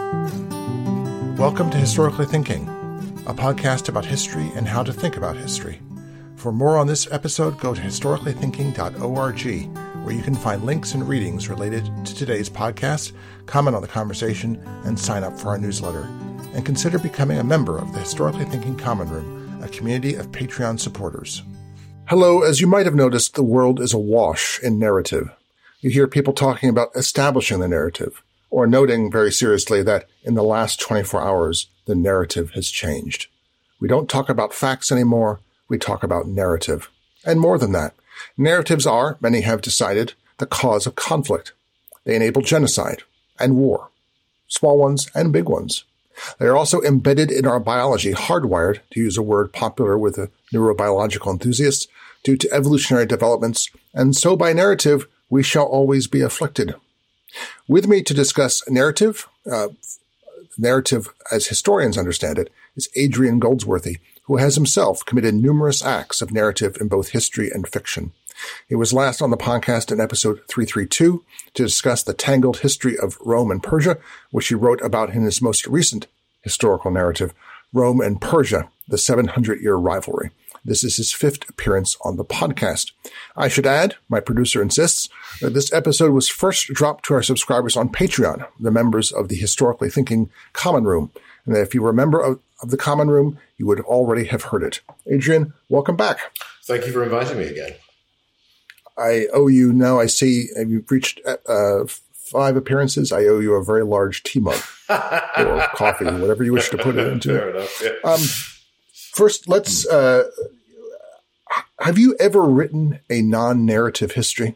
Welcome to Historically Thinking, a podcast about history and how to think about history. For more on this episode, go to historicallythinking.org, where you can find links and readings related to today's podcast, comment on the conversation, and sign up for our newsletter. And consider becoming a member of the Historically Thinking Common Room, a community of Patreon supporters. Hello, as you might have noticed, the world is awash in narrative. You hear people talking about establishing the narrative, or noting very seriously that in the last 24 hours, the narrative has changed. We don't talk about facts anymore, we talk about narrative. And more than that, narratives are, many have decided, the cause of conflict. They enable genocide and war, small ones and big ones. They are also embedded in our biology, hardwired, to use a word popular with the neurobiological enthusiasts, due to evolutionary developments, and so by narrative, we shall always be afflicted. With me to discuss narrative as historians understand it, is Adrian Goldsworthy, who has himself committed numerous acts of narrative in both history and fiction. He was last on the podcast in episode 332 to discuss the tangled history of Rome and Persia, which he wrote about in his most recent historical narrative, Rome and Persia, the 700-year rivalry. This is his fifth appearance on the podcast. I should add, my producer insists, that this episode was first dropped to our subscribers on Patreon, the members of the Historically Thinking Common Room. And that if you were a member of the Common Room, you would already have heard it. Adrian, welcome back. Thank you for inviting me again. I owe you now, I see you've reached 5 appearances. I owe you a very large tea mug or coffee, whatever you wish to put it into. Fair enough, yeah. First, let's... have you ever written a non-narrative history?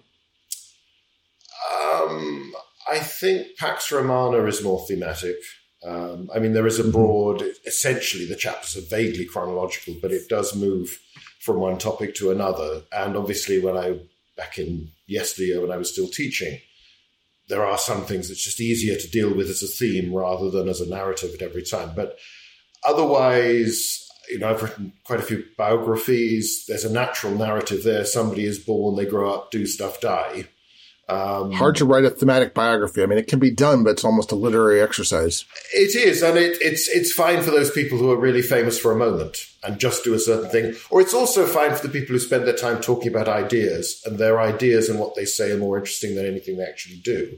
I think Pax Romana is more thematic. There is a broad, essentially the chapters are vaguely chronological, but it does move from one topic to another. And obviously back in yesteryear when I was still teaching, there are some things that's just easier to deal with as a theme rather than as a narrative at every time. But otherwise, I've written quite a few biographies. There's a natural narrative there. Somebody is born, they grow up, do stuff, die. Hard to write a thematic biography. I mean, it can be done, but it's almost a literary exercise. It is, and it's fine for those people who are really famous for a moment and just do a certain thing. Or it's also fine for the people who spend their time talking about ideas, and their ideas and what they say are more interesting than anything they actually do.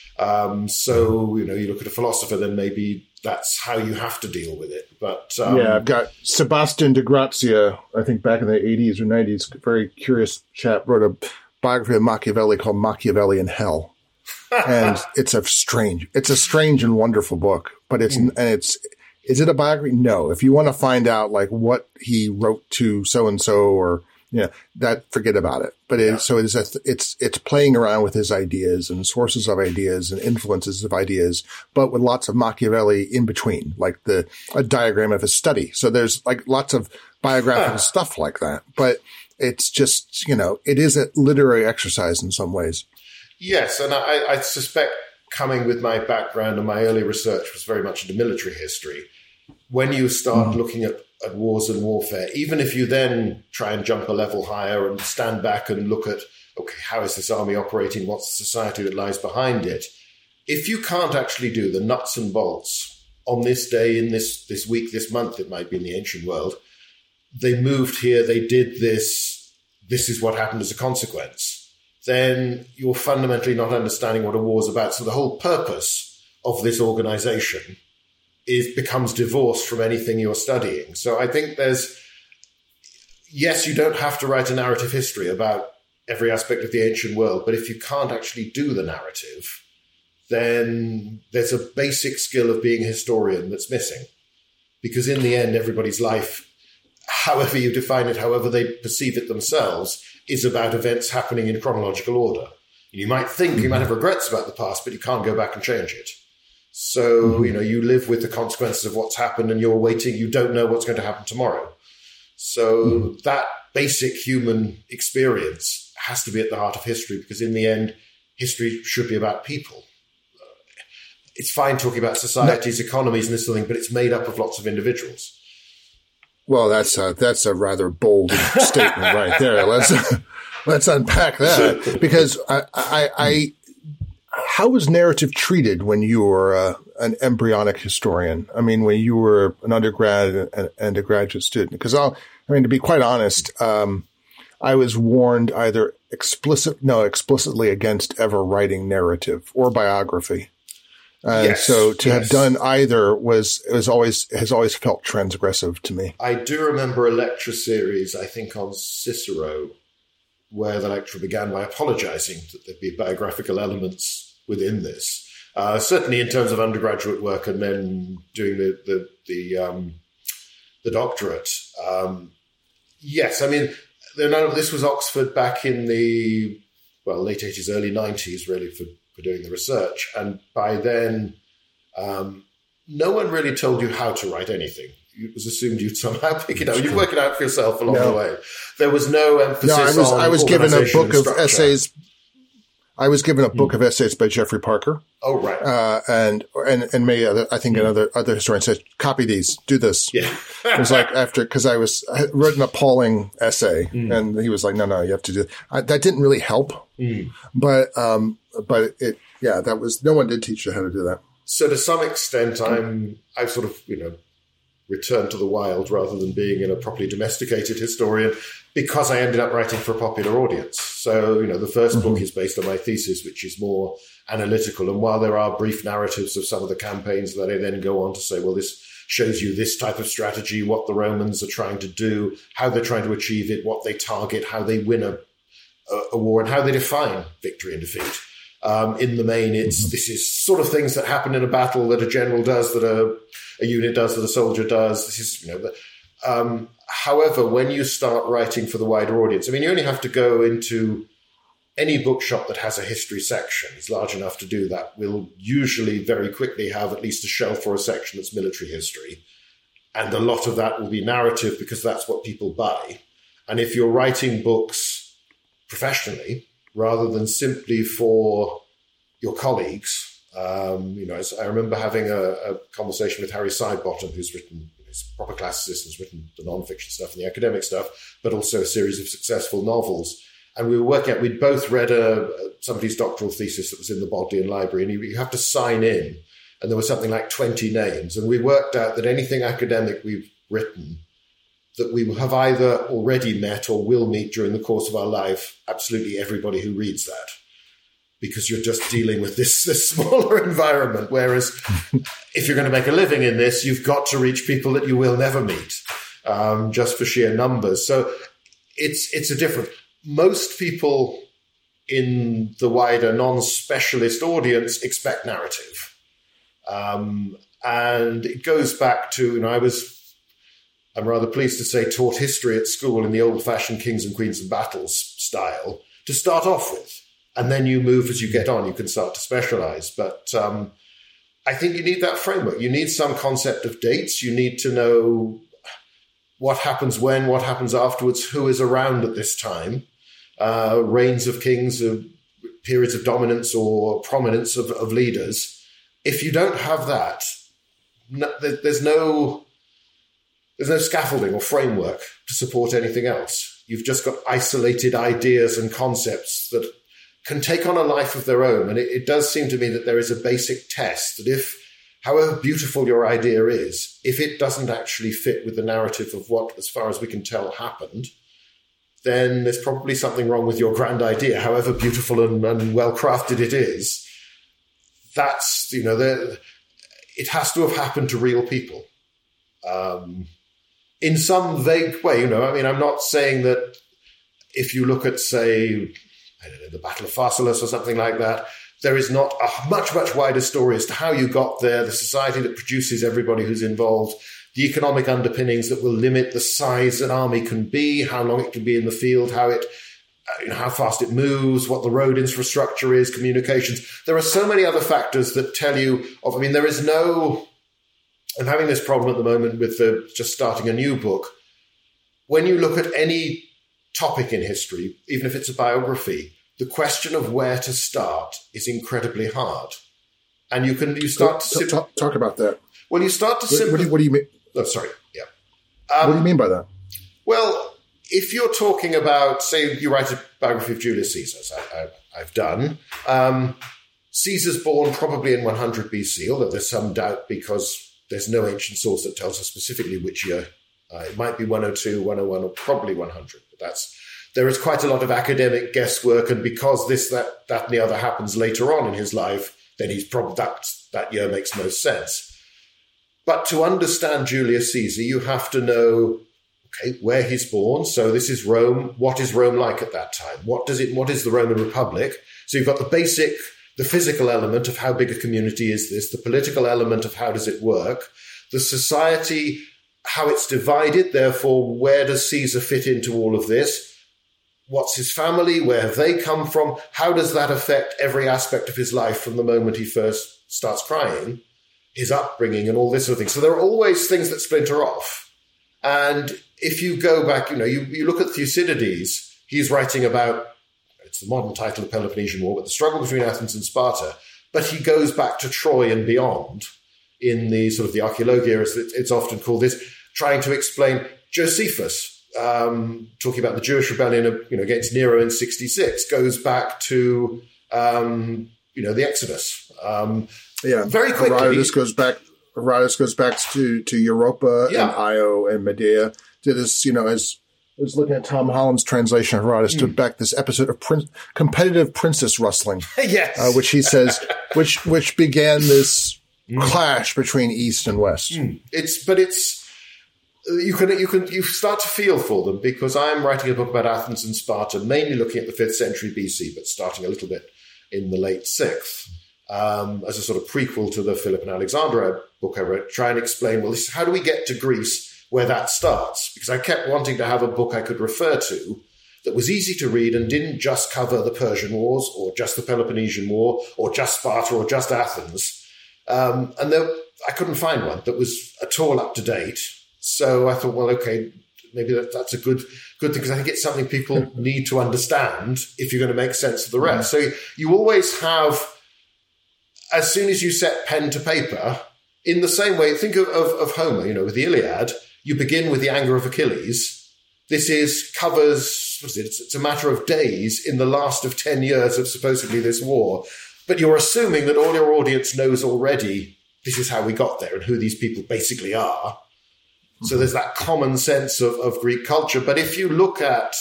You look at a philosopher, then maybe that's how you have to deal with it. But I've got Sebastian de Grazia, I think back in the 80s or 90s, a very curious chap, wrote a biography of Machiavelli called Machiavelli in Hell. And it's a strange and wonderful book, but is it a biography? No. If you want to find out like what he wrote to so-and-so or, that forget about it. But it's playing around with his ideas and sources of ideas and influences of ideas, but with lots of Machiavelli in between, like a diagram of his study. So there's like lots of biographical stuff like that, but it's just, it is a literary exercise in some ways. Yes. And I suspect coming with my background and my early research was very much into military history. When you start looking at wars and warfare, even if you then try and jump a level higher and stand back and look at, okay, how is this army operating? What's the society that lies behind it? If you can't actually do the nuts and bolts on this day, in this week, this month, it might be in the ancient world, they moved here, they did this is what happened as a consequence, then you're fundamentally not understanding what a war's about. So the whole purpose of this organization becomes divorced from anything you're studying. So I think yes, you don't have to write a narrative history about every aspect of the ancient world, but if you can't actually do the narrative, then there's a basic skill of being a historian that's missing. Because in the end, everybody's life, however you define it, however they perceive it themselves, is about events happening in chronological order. You might think you might have regrets about the past, but you can't go back and change it. So, you live with the consequences of what's happened and you're waiting. You don't know what's going to happen tomorrow. So that basic human experience has to be at the heart of history, because in the end, history should be about people. It's fine talking about societies, economies, and this sort of thing, but it's made up of lots of individuals. Well, that's a rather bold statement right there. Let's unpack that, because how was narrative treated when you were an embryonic historian? I mean, when you were an undergrad and a graduate student? Because to be quite honest, I was warned either explicitly against ever writing narrative or biography. So to have done either has always felt transgressive to me. I do remember a lecture series, I think on Cicero, where the lecturer began by apologizing that there'd be biographical elements within this. Certainly in terms of undergraduate work and then doing the doctorate. Yes, I mean, this was Oxford back in the late 80s, early 90s, really, for doing the research. And by then, no one really told you how to write anything. It was assumed you'd somehow pick it up. You'd work it out for yourself along the way. There was no emphasis on I was given a book of structure. essays. I was given a book of essays by Geoffrey Parker. Oh, right. And many other, I think another historian said, copy these, do this. Yeah. It was like because I wrote an appalling essay and he was like, no, you have to do that. That didn't really help. But that was, no one did teach you how to do that. So to some extent, I've sort of, returned to the wild rather than being in a properly domesticated historian because I ended up writing for a popular audience. So, the first book is based on my thesis, which is more analytical. And while there are brief narratives of some of the campaigns that I then go on to say, well, this shows you this type of strategy, what the Romans are trying to do, how they're trying to achieve it, what they target, how they win a war, and how they define victory and defeat. In the main, this is sort of things that happen in a battle that a general does, that a unit does, that a soldier does. This is, however, when you start writing for the wider audience, I mean, you only have to go into any bookshop that has a history section, is large enough to do that, will usually very quickly have at least a shelf or a section that's military history. And a lot of that will be narrative because that's what people buy. And if you're writing books professionally, rather than simply for your colleagues. I remember having a conversation with Harry Sidebottom, who's written, he's a proper classicist, has written the non-fiction stuff and the academic stuff, but also a series of successful novels. And we were working out, we'd both read somebody's doctoral thesis that was in the Bodleian Library, and you have to sign in, and there was something like 20 names. And we worked out that anything academic we've written that we have either already met or will meet during the course of our life, absolutely everybody who reads that, because you're just dealing with this smaller environment. Whereas if you're going to make a living in this, you've got to reach people that you will never meet, just for sheer numbers. So it's a different. Most people in the wider non-specialist audience expect narrative. And it goes back to, I'm rather pleased to say, taught history at school in the old-fashioned kings and queens and battles style to start off with. And then you move as you get on. You can start to specialize. But I think you need that framework. You need some concept of dates. You need to know what happens when, what happens afterwards, who is around at this time, reigns of kings, periods of dominance or prominence of leaders. If you don't have that, there's no scaffolding or framework to support anything else. You've just got isolated ideas and concepts that can take on a life of their own. And it does seem to me that there is a basic test that however beautiful your idea is, if it doesn't actually fit with the narrative of what, as far as we can tell, happened, then there's probably something wrong with your grand idea, however beautiful and well-crafted it is. That's, it has to have happened to real people. In some vague way, I'm not saying that if you look at, say, the Battle of Pharsalus or something like that, there is not a much, much wider story as to how you got there, the society that produces everybody who's involved, the economic underpinnings that will limit the size an army can be, how long it can be in the field, how fast it moves, what the road infrastructure is, communications. There are so many other factors that tell you there is no... I'm having this problem at the moment with just starting a new book. When you look at any topic in history, even if it's a biography, the question of where to start is incredibly hard. And you start to... Talk about that. Well, you start to... What do you mean? Oh, sorry. Yeah. What do you mean by that? Well, if you're talking about, say, you write a biography of Julius Caesar, as I've done, Caesar's born probably in 100 BC, although there's some doubt because there's no ancient source that tells us specifically which year. It might be 102, 101, or probably 100. But there is quite a lot of academic guesswork, and because this, that, and the other happens later on in his life, then he's probably that year makes most sense. But to understand Julius Caesar, you have to know, okay, where he's born. So this is Rome. What is Rome like at that time? What is the Roman Republic? So you've got the physical element of how big a community is this, the political element of how does it work, the society, how it's divided, therefore, where does Caesar fit into all of this? What's his family? Where have they come from? How does that affect every aspect of his life from the moment he first starts crying, his upbringing and all this sort of thing? So there are always things that splinter off. And if you go back, you look at Thucydides, he's writing about, it's the modern title of Peloponnesian War, but the struggle between Athens and Sparta. But he goes back to Troy and beyond in the sort of the archaeologia, as it's often called, this, trying to explain Josephus, talking about the Jewish rebellion against Nero in 66, goes back to the Exodus. Very quickly. Herodotus goes back to Europa and Io and Medea. To this, I was looking at Tom Holland's translation of Herodotus to back this episode of competitive princess wrestling. Yes. Which he says, which began this clash between East and West. You start to feel for them, because I'm writing a book about Athens and Sparta, mainly looking at the 5th century BC, but starting a little bit in the late 6th, as a sort of prequel to the Philip and Alexandra book I wrote, try and explain, how do we get to Greece, where that starts? Because I kept wanting to have a book I could refer to that was easy to read and didn't just cover the Persian Wars or just the Peloponnesian War or just Sparta or just Athens. I couldn't find one that was at all up to date. So I thought, okay, maybe that's a good thing, because I think it's something people need to understand if you're going to make sense of the rest. So you always have, as soon as you set pen to paper, in the same way, think of Homer, with the Iliad, you begin with the anger of Achilles. This covers, it's a matter of days in the last of 10 years of supposedly this war. But you're assuming that all your audience knows already this is how we got there and who these people basically are. So there's that common sense of Greek culture. But if you look at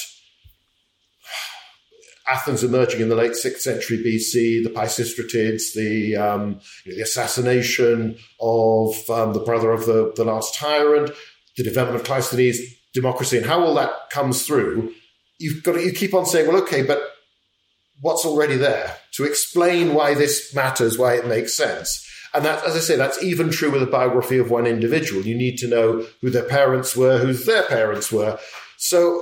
Athens emerging in the late 6th century BC, the Pisistratids, the assassination of the brother of the last tyrant, the development of Cleisthenes, democracy, and how all that comes through, you keep on saying, okay, but what's already there to explain why this matters, why it makes sense? And that, as I say, that's even true with a biography of one individual. You need to know who their parents were, who their parents were. So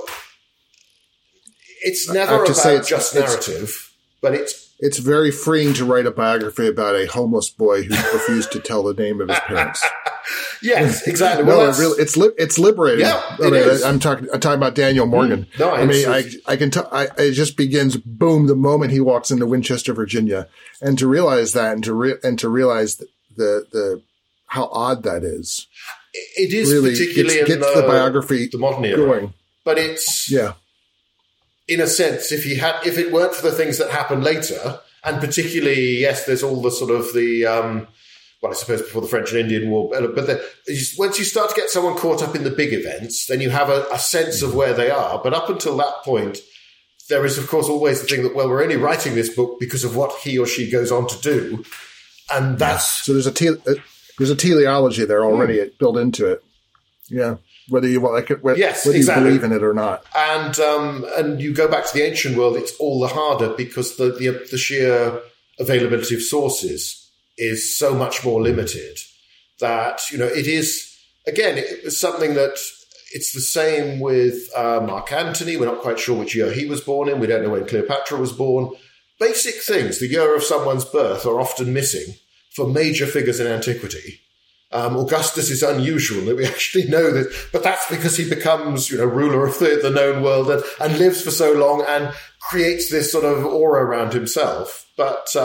it's never about just narrative, but it's very freeing to write a biography about a homeless boy who refused to tell the name of his parents. Yes, exactly. It's liberating. Yeah, I'm talking about Daniel Morgan. It just begins boom the moment he walks into Winchester, Virginia, and to realize that, and to realize the how odd that is. It is really particularly gets the biography the modern era going. But it's in a sense, if it weren't for the things that happened later, and particularly, yes, there's all the sort of I suppose before the French and Indian War, but once you start to get someone caught up in the big events, then you have a sense of where they are. But up until that point, there is, of course, always the thing that, we're only writing this book because of what he or she goes on to do. And that's... So there's a teleology there already built into it. Yeah. Whether you like it, whether exactly. you believe in it or not. And you go back to the ancient world, it's all the harder because the sheer availability of sources is so much more limited that, it is, again, it was something that it's the same with Mark Antony. We're not quite sure which year he was born in. We don't know when Cleopatra was born. Basic things, the year of someone's birth, are often missing for major figures in antiquity. Augustus is unusual that we actually know this, but that's because he becomes, ruler of the known world and lives for so long and creates this sort of aura around himself. But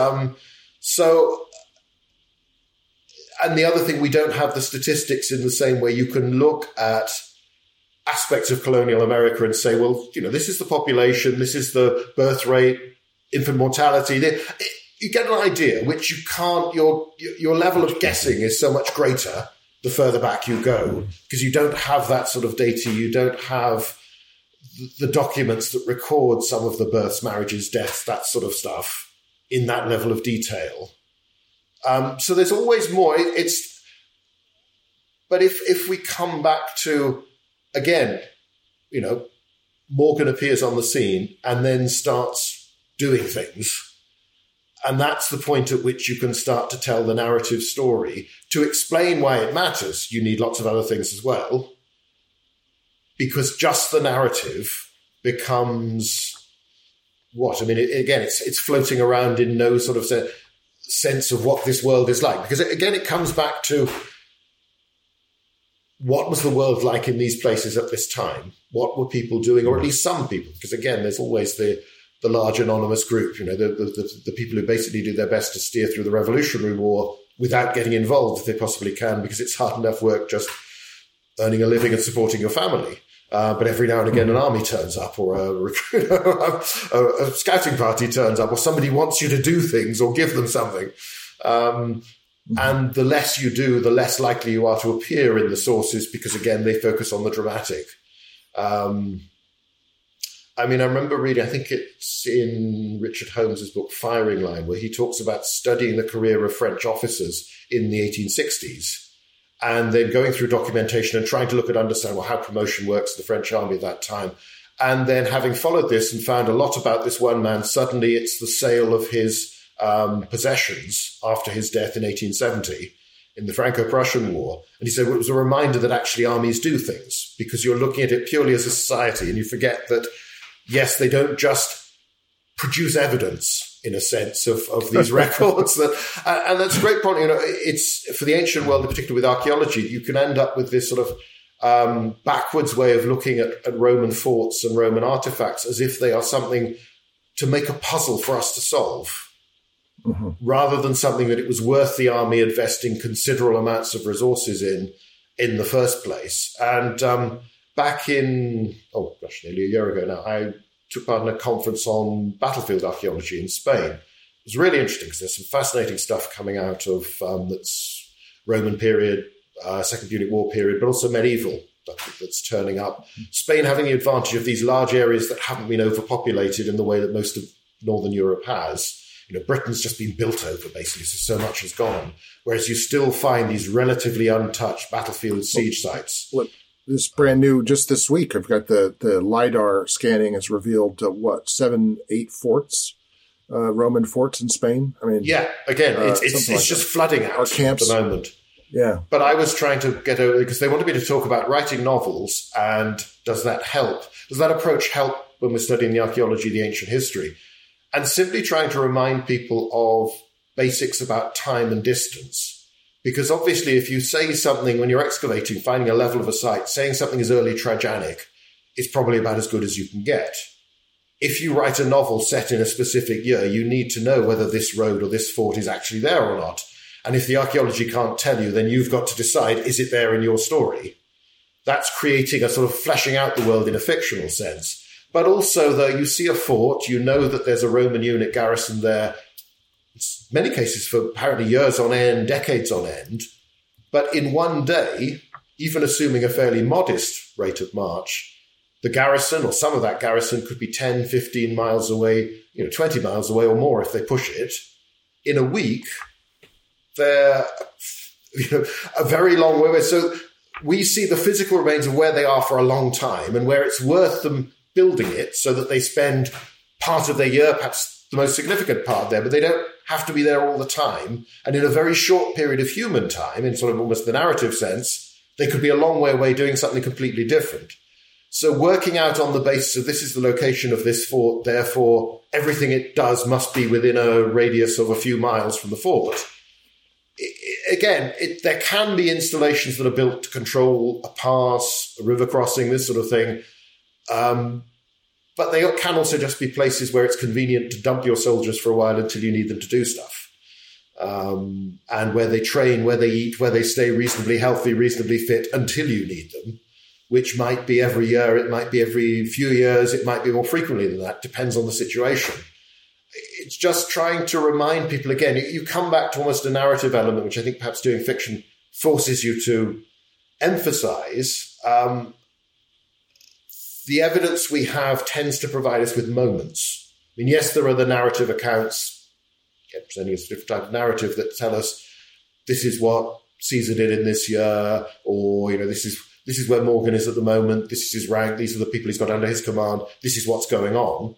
and the other thing, we don't have the statistics in the same way. You can look at aspects of colonial America and say, well, this is the population, this is the birth rate, infant mortality. you get an idea, which you can't, your level of guessing is so much greater the further back you go, because you don't have that sort of data, you don't have the documents that record some of the births, marriages, deaths, that sort of stuff in that level of detail. So there's always more. But if we come back to, again, Morgan appears on the scene and then starts doing things, and that's the point at which you can start to tell the narrative story. To explain why it matters, you need lots of other things as well, because just the narrative becomes what? I mean, it's floating around in no sort of sense of what this world is like. Because, again, it comes back to what was the world like in these places at this time? What were people doing, or at least some people? Because, again, there's always the large anonymous group, the people who basically do their best to steer through the Revolutionary War without getting involved if they possibly can, because it's hard enough work just earning a living and supporting your family. But every now and again, an army turns up, or a scouting party turns up, or somebody wants you to do things or give them something. And the less you do, the less likely you are to appear in the sources, because, again, they focus on the dramatic. I remember reading, I think it's in Richard Holmes's book Firing Line, where he talks about studying the career of French officers in the 1860s and then going through documentation and trying to understand how promotion works in the French army at that time. And then, having followed this and found a lot about this one man, suddenly it's the sale of his possessions after his death in 1870 in the Franco-Prussian War. And he said, well, it was a reminder that actually armies do things, because you're looking at it purely as a society and you forget that, yes, they don't just produce evidence in a sense of these records. And that's a great point. It's for the ancient world, in particular with archaeology, you can end up with this sort of backwards way of looking at Roman forts and Roman artifacts as if they are something to make a puzzle for us to solve, rather than something that it was worth the army investing considerable amounts of resources in the first place. And back in, nearly a year ago now, I took part in a conference on battlefield archaeology in Spain. It was really interesting because there's some fascinating stuff coming out of that's Roman period, Second Punic War period, but also medieval that's turning up. Spain having the advantage of these large areas that haven't been overpopulated in the way that most of Northern Europe has. Britain's just been built over, basically, so much has gone. Whereas you still find these relatively untouched battlefield siege sites. This brand new, just this week, I've got the LiDAR scanning has revealed 7-8 forts, Roman forts in Spain. Yeah, again, it's just flooding out our camps at the moment. Yeah. But I was trying to get over, because they wanted me to talk about writing novels, and does that help? Does that approach help when we're studying the archaeology, the ancient history? And simply trying to remind people of basics about time and distance. Because obviously, if you say something when you're excavating, finding a level of a site, saying something is early Trajanic, it's probably about as good as you can get. If you write a novel set in a specific year, you need to know whether this road or this fort is actually there or not. And if the archaeology can't tell you, then you've got to decide, is it there in your story? That's creating a sort of fleshing out the world in a fictional sense. But also, though, you see a fort, you know that there's a Roman unit garrisoned there, in many cases for apparently years on end, decades on end. But in one day, even assuming a fairly modest rate of march, the garrison, or some of that garrison, could be 10, 15 miles away, 20 miles away or more if they push it. In a week, they're a very long way away. So we see the physical remains of where they are for a long time, and where it's worth them building it so that they spend part of their year, perhaps the most significant part there, but they don't have to be there all the time. And in a very short period of human time, in sort of almost the narrative sense, they could be a long way away doing something completely different. So working out on the basis of this is the location of this fort, therefore everything it does must be within a radius of a few miles from the fort. Again, there can be installations that are built to control a pass, a river crossing, this sort of thing. But they can also just be places where it's convenient to dump your soldiers for a while until you need them to do stuff. And where they train, where they eat, where they stay reasonably healthy, reasonably fit until you need them, which might be every year, it might be every few years, it might be more frequently than that, depends on the situation. it's just trying to remind people again. You come back to almost a narrative element, which I think perhaps doing fiction forces you to emphasize. The evidence we have tends to provide us with moments. I mean, yes, there are the narrative accounts, presenting us a different type of narrative that tell us this is what Caesar did in this year, or this is where Morgan is at the moment. This is his rank. These are the people he's got under his command. This is what's going on.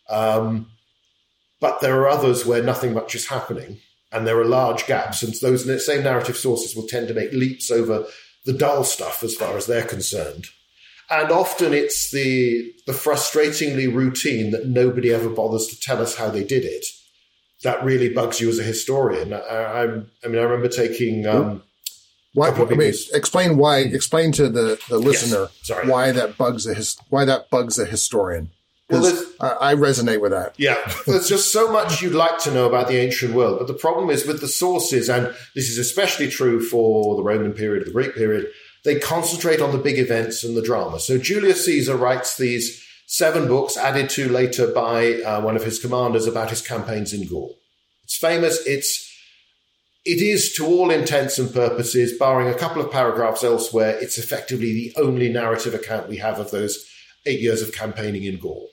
But there are others where nothing much is happening, and there are large gaps. And those same narrative sources will tend to make leaps over the dull stuff as far as they're concerned. And often it's the frustratingly routine that nobody ever bothers to tell us how they did it that really bugs you as a historian. I remember taking... explain to the listener why that bugs a historian. Because I resonate with that. Yeah, there's just so much you'd like to know about the ancient world. But the problem is with the sources, and this is especially true for the Roman period, the Greek period, they concentrate on the big events and the drama. So Julius Caesar writes these 7 books added to later by one of his commanders about his campaigns in Gaul. It's famous. It is, to all intents and purposes, barring a couple of paragraphs elsewhere, it's effectively the only narrative account we have of those 8 years of campaigning in Gaul.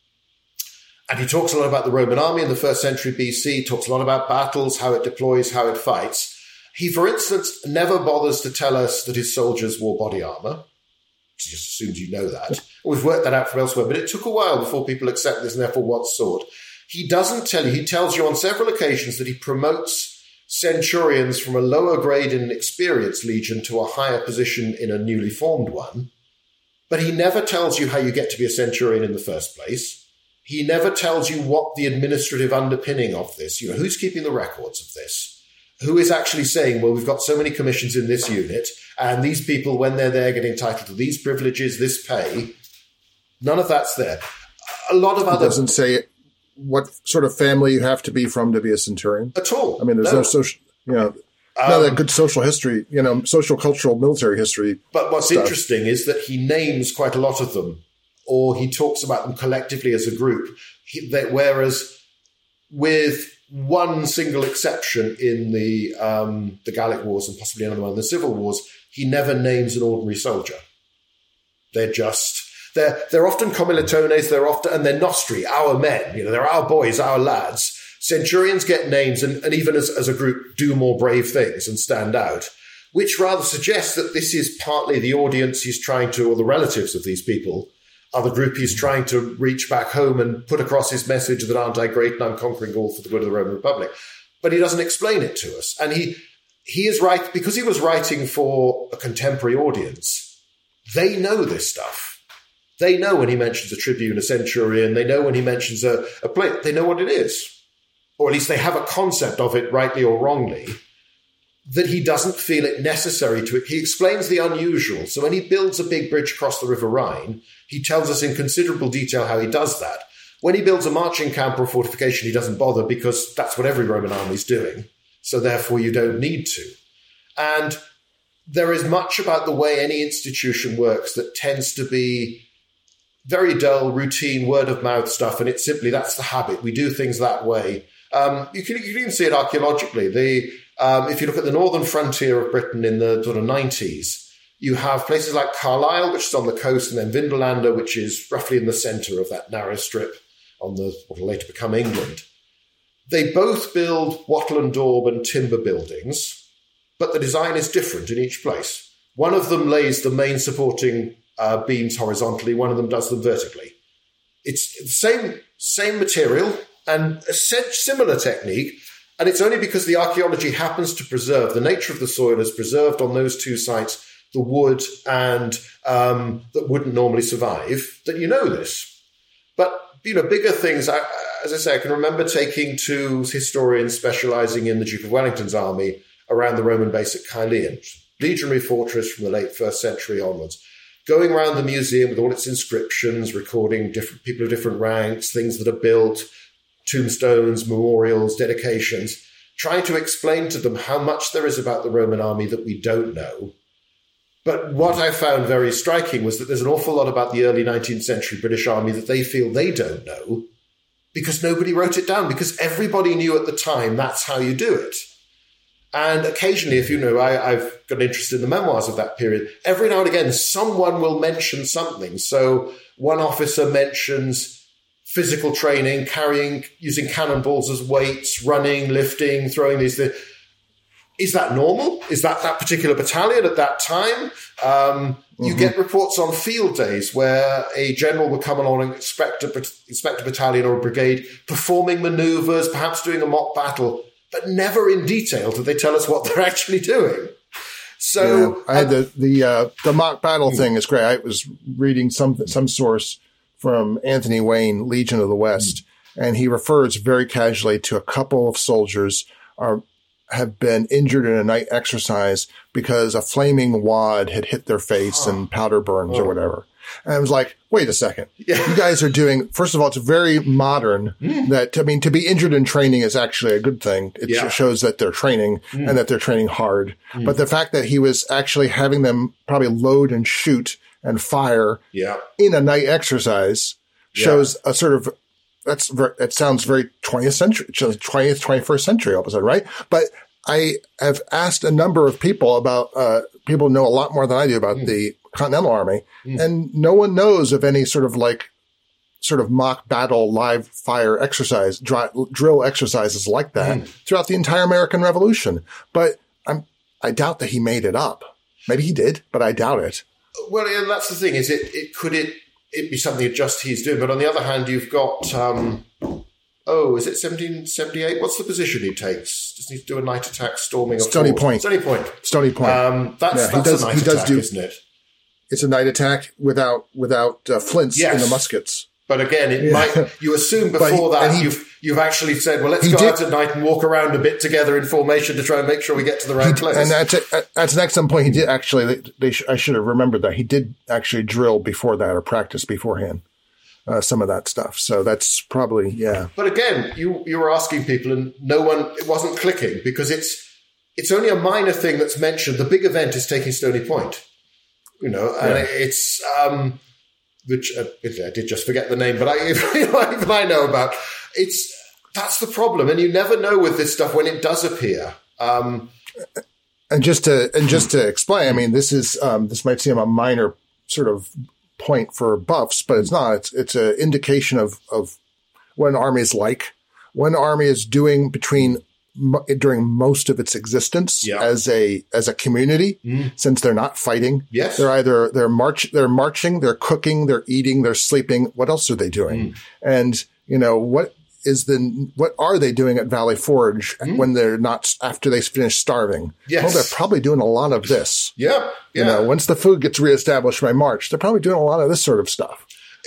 And he talks a lot about the Roman army in the 1st century BC, talks a lot about battles, how it deploys, how it fights. He, for instance, never bothers to tell us that his soldiers wore body armor. He just assumes you know that. We've worked that out from elsewhere, but it took a while before people accept this and therefore what sort. He doesn't tell you. He tells you on several occasions that he promotes centurions from a lower grade in an experienced legion to a higher position in a newly formed one. But he never tells you how you get to be a centurion in the first place. He never tells you what the administrative underpinning of this, who's keeping the records of this? Who is actually saying, well, we've got so many commissions in this unit, and these people, when they're there, get entitled to these privileges, this pay. None of that's there. A lot of other... It doesn't say what sort of family you have to be from to be a centurion. At all. I mean, there's no social, not that good social history, social, cultural, military history. But what's interesting is that he names quite a lot of them, or he talks about them collectively as a group. Whereas with one single exception in the Gallic Wars and possibly another one in the Civil Wars, he never names an ordinary soldier. They're often commilitones, and they're nostri, our men. They're our boys, our lads. Centurions get names and even as a group do more brave things and stand out, which rather suggests that this is partly the audience he's trying to, or the relatives of these people, are the group he's trying to reach back home and put across his message that aren't I great and I'm conquering all for the good of the Roman Republic. But he doesn't explain it to us. And he is right, because he was writing for a contemporary audience, they know this stuff. They know when he mentions a tribune, a centurion, they know when he mentions a plate, they know what it is. Or at least they have a concept of it, rightly or wrongly, that he doesn't feel it necessary to. He explains the unusual. So when he builds a big bridge across the River Rhine, he tells us in considerable detail how he does that. When he builds a marching camp or a fortification, he doesn't bother because that's what every Roman army is doing. So therefore you don't need to. And there is much about the way any institution works that tends to be very dull, routine, word-of-mouth stuff, and it's simply that's the habit. We do things that way. You can even see it archaeologically. If you look at the northern frontier of Britain in the sort of 90s, you have places like Carlisle, which is on the coast, and then Vindolanda, which is roughly in the centre of that narrow strip on what will later become England. They both build wattle and daub and timber buildings, but the design is different in each place. One of them lays the main supporting beams horizontally, one of them does them vertically. It's the same material and a similar technique, and it's only because the archaeology happens to preserve, the nature of the soil has preserved on those two sites the wood and that wouldn't normally survive, that you know this. But, bigger things, as I say, I can remember taking two historians specialising in the Duke of Wellington's army around the Roman base at Caerleon, legionary fortress from the late 1st century onwards, going around the museum with all its inscriptions, recording different people of different ranks, things that are built, tombstones, memorials, dedications, trying to explain to them how much there is about the Roman army that we don't know. But what I found very striking was that there's an awful lot about the early 19th century British army that they feel they don't know, because nobody wrote it down, because everybody knew at the time that's how you do it. And occasionally, if you know, I've got an interest in the memoirs of that period, every now and again, someone will mention something. So one officer mentions physical training, using cannonballs as weights, running, lifting, throwing these things. Is that normal? Is that particular battalion at that time? You get reports on field days where a general would come along and inspect a battalion or a brigade, performing maneuvers, perhaps doing a mock battle, but never in detail do they tell us what they're actually doing. So I had the mock battle thing is great. I was reading some source from Anthony Wayne, Legion of the West, and he refers very casually to a couple of soldiers have been injured in a night exercise because a flaming wad had hit their face and powder burns or whatever. And I was like, wait a second. Yeah. You guys are doing, first of all, it's very modern to be injured in training is actually a good thing. It shows that they're training and that they're training hard. But the fact that he was actually having them probably load and shoot and fire in a night exercise shows a sort of, it sounds very 20th century, 20th, 21st century all of a sudden, right? But I have asked a number of people about, people know a lot more than I do about the Continental Army, and no one knows of any sort of mock battle, live fire exercise, drill exercises like that throughout the entire American Revolution. But I doubt that he made it up. Maybe he did, but I doubt it. Well, and that's the thing, is it be something that just he's doing? But on the other hand, you've got, is it 1778? What's the position he takes? Does he do a night attack storming? Stony Point. Stony Point. That's a night attack, isn't it? It's a night attack without flints in the muskets. But again, you assume before that you've actually said, well, let's go out at night and walk around a bit together in formation to try and make sure we get to the right place. And that's an excellent point. He did actually, I should have remembered that. He did actually drill before that or practice beforehand, some of that stuff. So that's probably, But again, you were asking people and it wasn't clicking because it's only a minor thing that's mentioned. The big event is taking Stony Point, and it's, which I did just forget the name, but even I know about. That's the problem, and you never know with this stuff when it does appear. And just to explain, I mean, this might seem a minor sort of point for buffs, but it's not. It's an indication of what an army is like. What an army is doing during most of its existence as a community, since they're not fighting. Yes. They're marching, they're cooking, they're eating, they're sleeping. What else are they doing? And what are they doing at Valley Forge when they're not, after they finish starving? Yes. Well, they're probably doing a lot of this. Yeah. Once the food gets reestablished by March, they're probably doing a lot of this sort of stuff.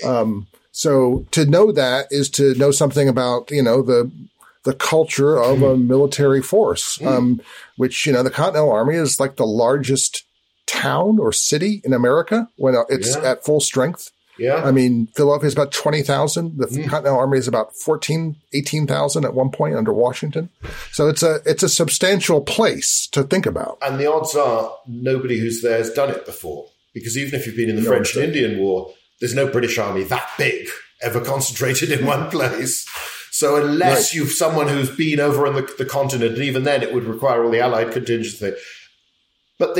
So to know that is to know something about, the culture of a military force, which, the Continental Army is like the largest town or city in America when it's at full strength. Yeah. I mean, Philadelphia is about 20,000. The Continental Army is about 18,000 at one point under Washington. So it's a substantial place to think about. And the odds are nobody who's there has done it before, because even if you've been in the French and Indian War, there's no British army that big ever concentrated in one place. So unless you've someone who's been over on the continent, and even then it would require all the Allied contingency. But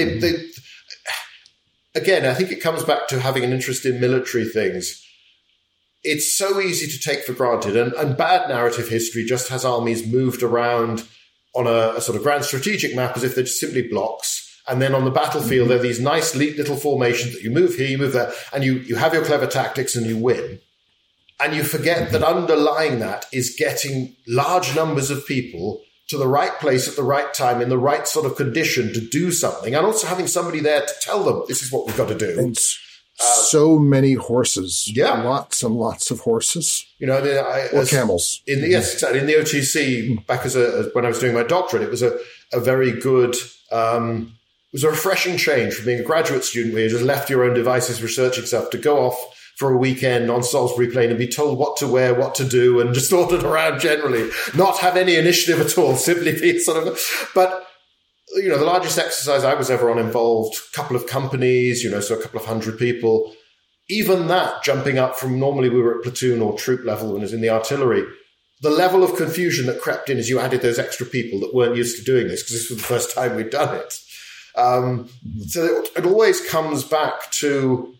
again, I think it comes back to having an interest in military things. It's so easy to take for granted, and bad narrative history just has armies moved around on a sort of grand strategic map as if they're just simply blocks. And then on the battlefield, there are these nice little formations that you move here, you move there, and you have your clever tactics and you win. And you forget that underlying that is getting large numbers of people to the right place at the right time in the right sort of condition to do something, and also having somebody there to tell them this is what we've got to do. And so many horses, lots and lots of horses, or camels. In the OTC, back when I was doing my doctorate, it was a very good. It was a refreshing change from being a graduate student where you just left your own devices, researching stuff, to go off for a weekend on Salisbury Plain and be told what to wear, what to do, and just ordered around generally, not have any initiative at all, simply be sort of. But, the largest exercise I was ever on involved a couple of companies, so a couple of hundred people. even that, jumping up from normally we were at platoon or troop level when it was in the artillery, the level of confusion that crept in as you added those extra people that weren't used to doing this, because this was the first time we'd done it. So it always comes back to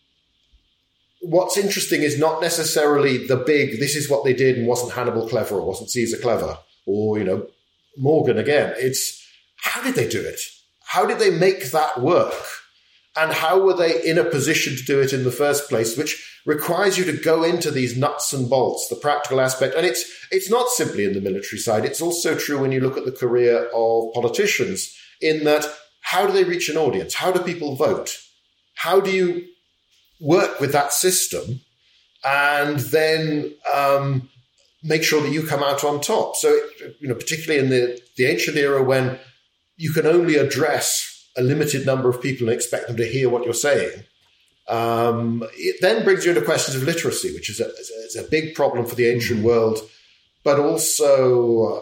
what's interesting is not necessarily the big, this is what they did and wasn't Hannibal clever or wasn't Caesar clever or, Morgan again. It's how did they do it? How did they make that work? And how were they in a position to do it in the first place, which requires you to go into these nuts and bolts, the practical aspect. And it's not simply in the military side. It's also true when you look at the career of politicians in that how do they reach an audience? How do people vote? How do you work with that system and then make sure that you come out on top? So, particularly in the ancient era when you can only address a limited number of people and expect them to hear what you're saying, it then brings you into questions of literacy, which is a big problem for the ancient world, but also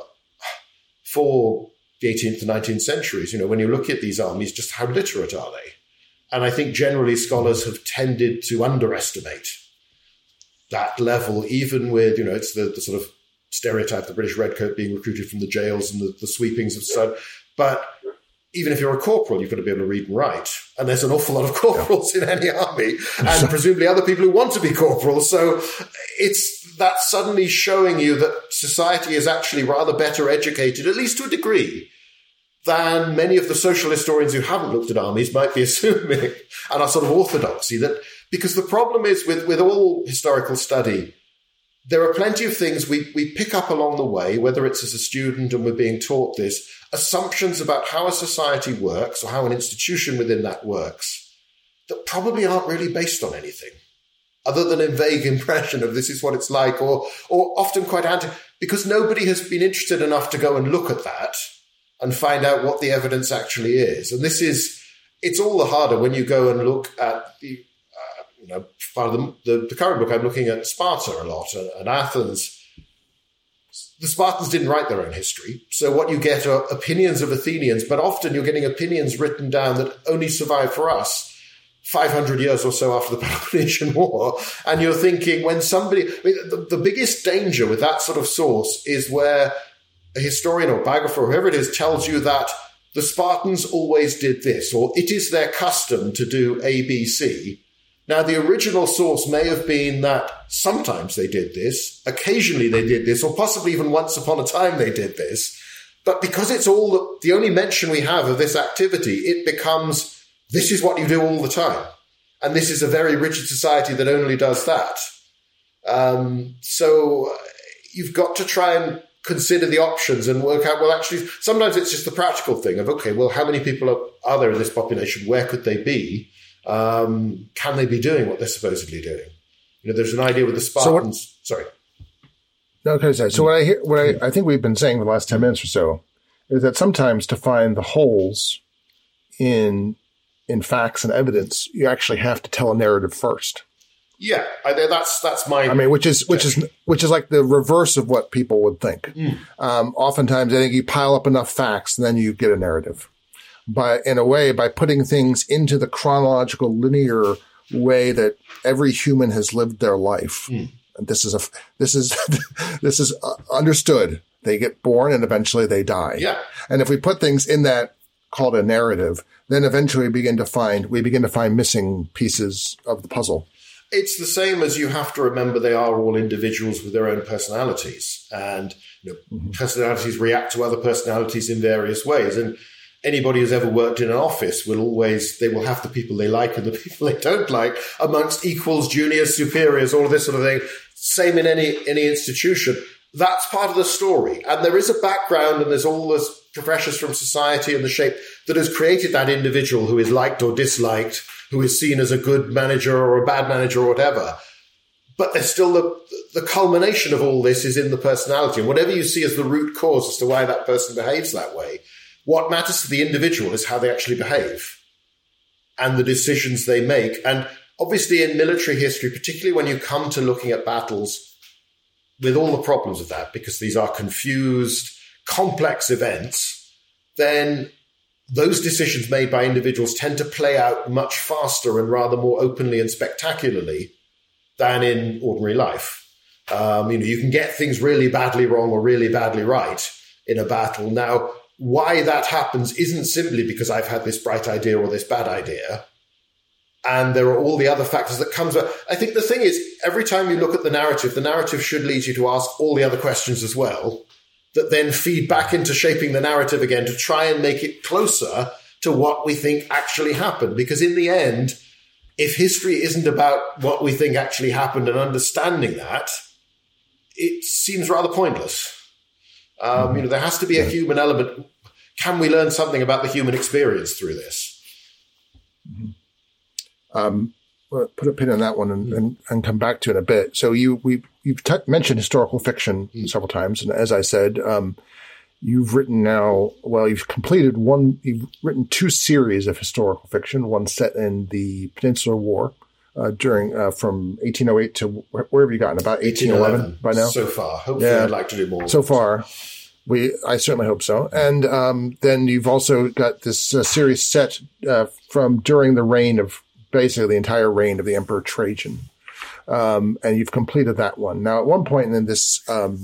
for the 18th and 19th centuries. When you look at these armies, just how literate are they? And I think generally scholars have tended to underestimate that level, even with, it's the sort of stereotype, the British redcoat being recruited from the jails and the sweepings of so. But even if you're a corporal, you've got to be able to read and write. And there's an awful lot of corporals in any army, and presumably other people who want to be corporals. So it's that suddenly showing you that society is actually rather better educated, at least to a degree, than many of the social historians who haven't looked at armies might be assuming, and are sort of orthodoxy. That because the problem is with all historical study, there are plenty of things we pick up along the way, whether it's as a student and we're being taught this, assumptions about how a society works or how an institution within that works that probably aren't really based on anything other than a vague impression of this is what it's like, or often quite because nobody has been interested enough to go and look at that and find out what the evidence actually is. And it's all the harder when you go and look at the, part of the current book, I'm looking at Sparta a lot and Athens. The Spartans didn't write their own history. So what you get are opinions of Athenians, but often you're getting opinions written down that only survived for us 500 years or so after the Peloponnesian War. And you're thinking when the biggest danger with that sort of source is where a historian or biographer or whoever it is tells you that the Spartans always did this, or it is their custom to do A, B, C. Now, the original source may have been that sometimes they did this, occasionally they did this, or possibly even once upon a time they did this. But because it's all the only mention we have of this activity, it becomes, this is what you do all the time. And this is a very rigid society that only does that. So you've got to try and consider the options and work out, well, actually, sometimes it's just the practical thing of, okay, well, how many people are there in this population? Where could they be? Can they be doing what they're supposedly doing? There's an idea with the Spartans. Sorry. No, okay. So what I think we've been saying for the last 10 minutes or so is that sometimes to find the holes in facts and evidence, you actually have to tell a narrative first. Yeah, that's my. I mean, which is like the reverse of what people would think. Oftentimes, I think you pile up enough facts, and then you get a narrative. But in a way, by putting things into the chronological, linear way that every human has lived their life, and this is understood. They get born, and eventually they die. Yeah. And if we put things in that called a narrative, then eventually we begin to find missing pieces of the puzzle. It's the same as you have to remember they are all individuals with their own personalities, and personalities react to other personalities in various ways. And anybody who's ever worked in an office they will have the people they like and the people they don't like amongst equals, juniors, superiors, all of this sort of thing. Same in any institution. That's part of the story. And there is a background and there's all this pressures from society and the shape that has created that individual who is liked or disliked, who is seen as a good manager or a bad manager or whatever. But there's still the culmination of all this is in the personality. And whatever you see as the root cause as to why that person behaves that way, what matters to the individual is how they actually behave and the decisions they make. And obviously in military history, particularly when you come to looking at battles with all the problems of that, because these are confused, complex events, then those decisions made by individuals tend to play out much faster and rather more openly and spectacularly than in ordinary life. You can get things really badly wrong or really badly right in a battle. Now, why that happens isn't simply because I've had this bright idea or this bad idea. And there are all the other factors that comes. I think the thing is, every time you look at the narrative should lead you to ask all the other questions as well, that then feed back into shaping the narrative again to try and make it closer to what we think actually happened. Because in the end, if history isn't about what we think actually happened and understanding that, it seems rather pointless. There has to be a human element. Can we learn something about the human experience through this? We'll put a pin on that one and come back to it in a bit. So you've mentioned historical fiction several times, and as I said, you've completed you've written 2 series of historical fiction, one set in the Peninsular War during from 1808 to where have you gotten? About 1811 by now? So far. Hopefully I'd like to do more. So far. I certainly hope so. And then you've also got this series set from during the reign of basically the entire reign of the Emperor Trajan. And you've completed that one. Now, at one point in this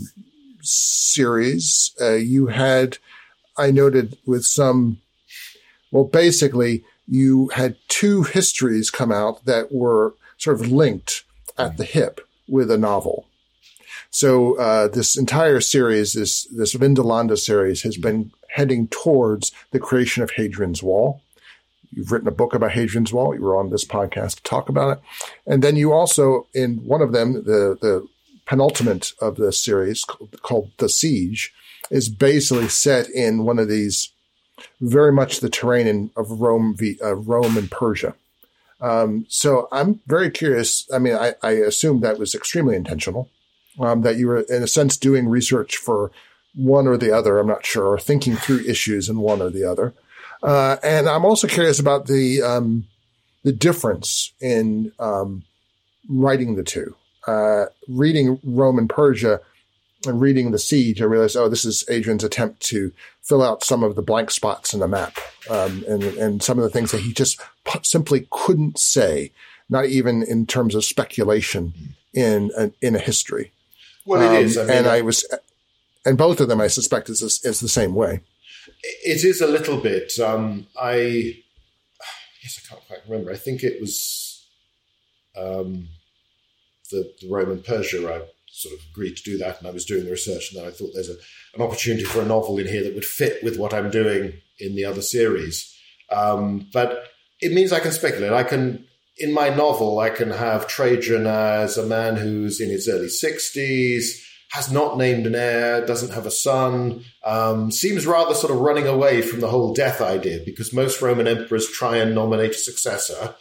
series, you had, I noted with basically you had 2 histories come out that were sort of linked at the hip with a novel. So this entire series, this Vindolanda series, has been heading towards the creation of Hadrian's Wall. You've written a book about Hadrian's Wall. You were on this podcast to talk about it. And then you also, in one of them, the penultimate of the series called The Siege, is basically set in one of these, very much the terrain of Rome and Persia. So I'm very curious. I mean, I assume that was extremely intentional, that you were, in a sense, doing research for one or the other. I'm not sure, or thinking through issues in one or the other. And I'm also curious about the difference in writing the two. Reading Rome and Persia and reading The Siege, I realized, this is Adrian's attempt to fill out some of the blank spots in the map, and some of the things that he just simply couldn't say, not even in terms of speculation in a history. Well, it is. And both of them, I suspect, is the same way. It is a little bit. I can't quite remember. I think it was the Rome and Persia. I sort of agreed to do that, and I was doing the research, and then I thought there's an opportunity for a novel in here that would fit with what I'm doing in the other series. But it means I can speculate. In my novel, I can have Trajan as a man who's in his early 60s, has not named an heir, doesn't have a son, seems rather sort of running away from the whole death idea, because most Roman emperors try and nominate a successor.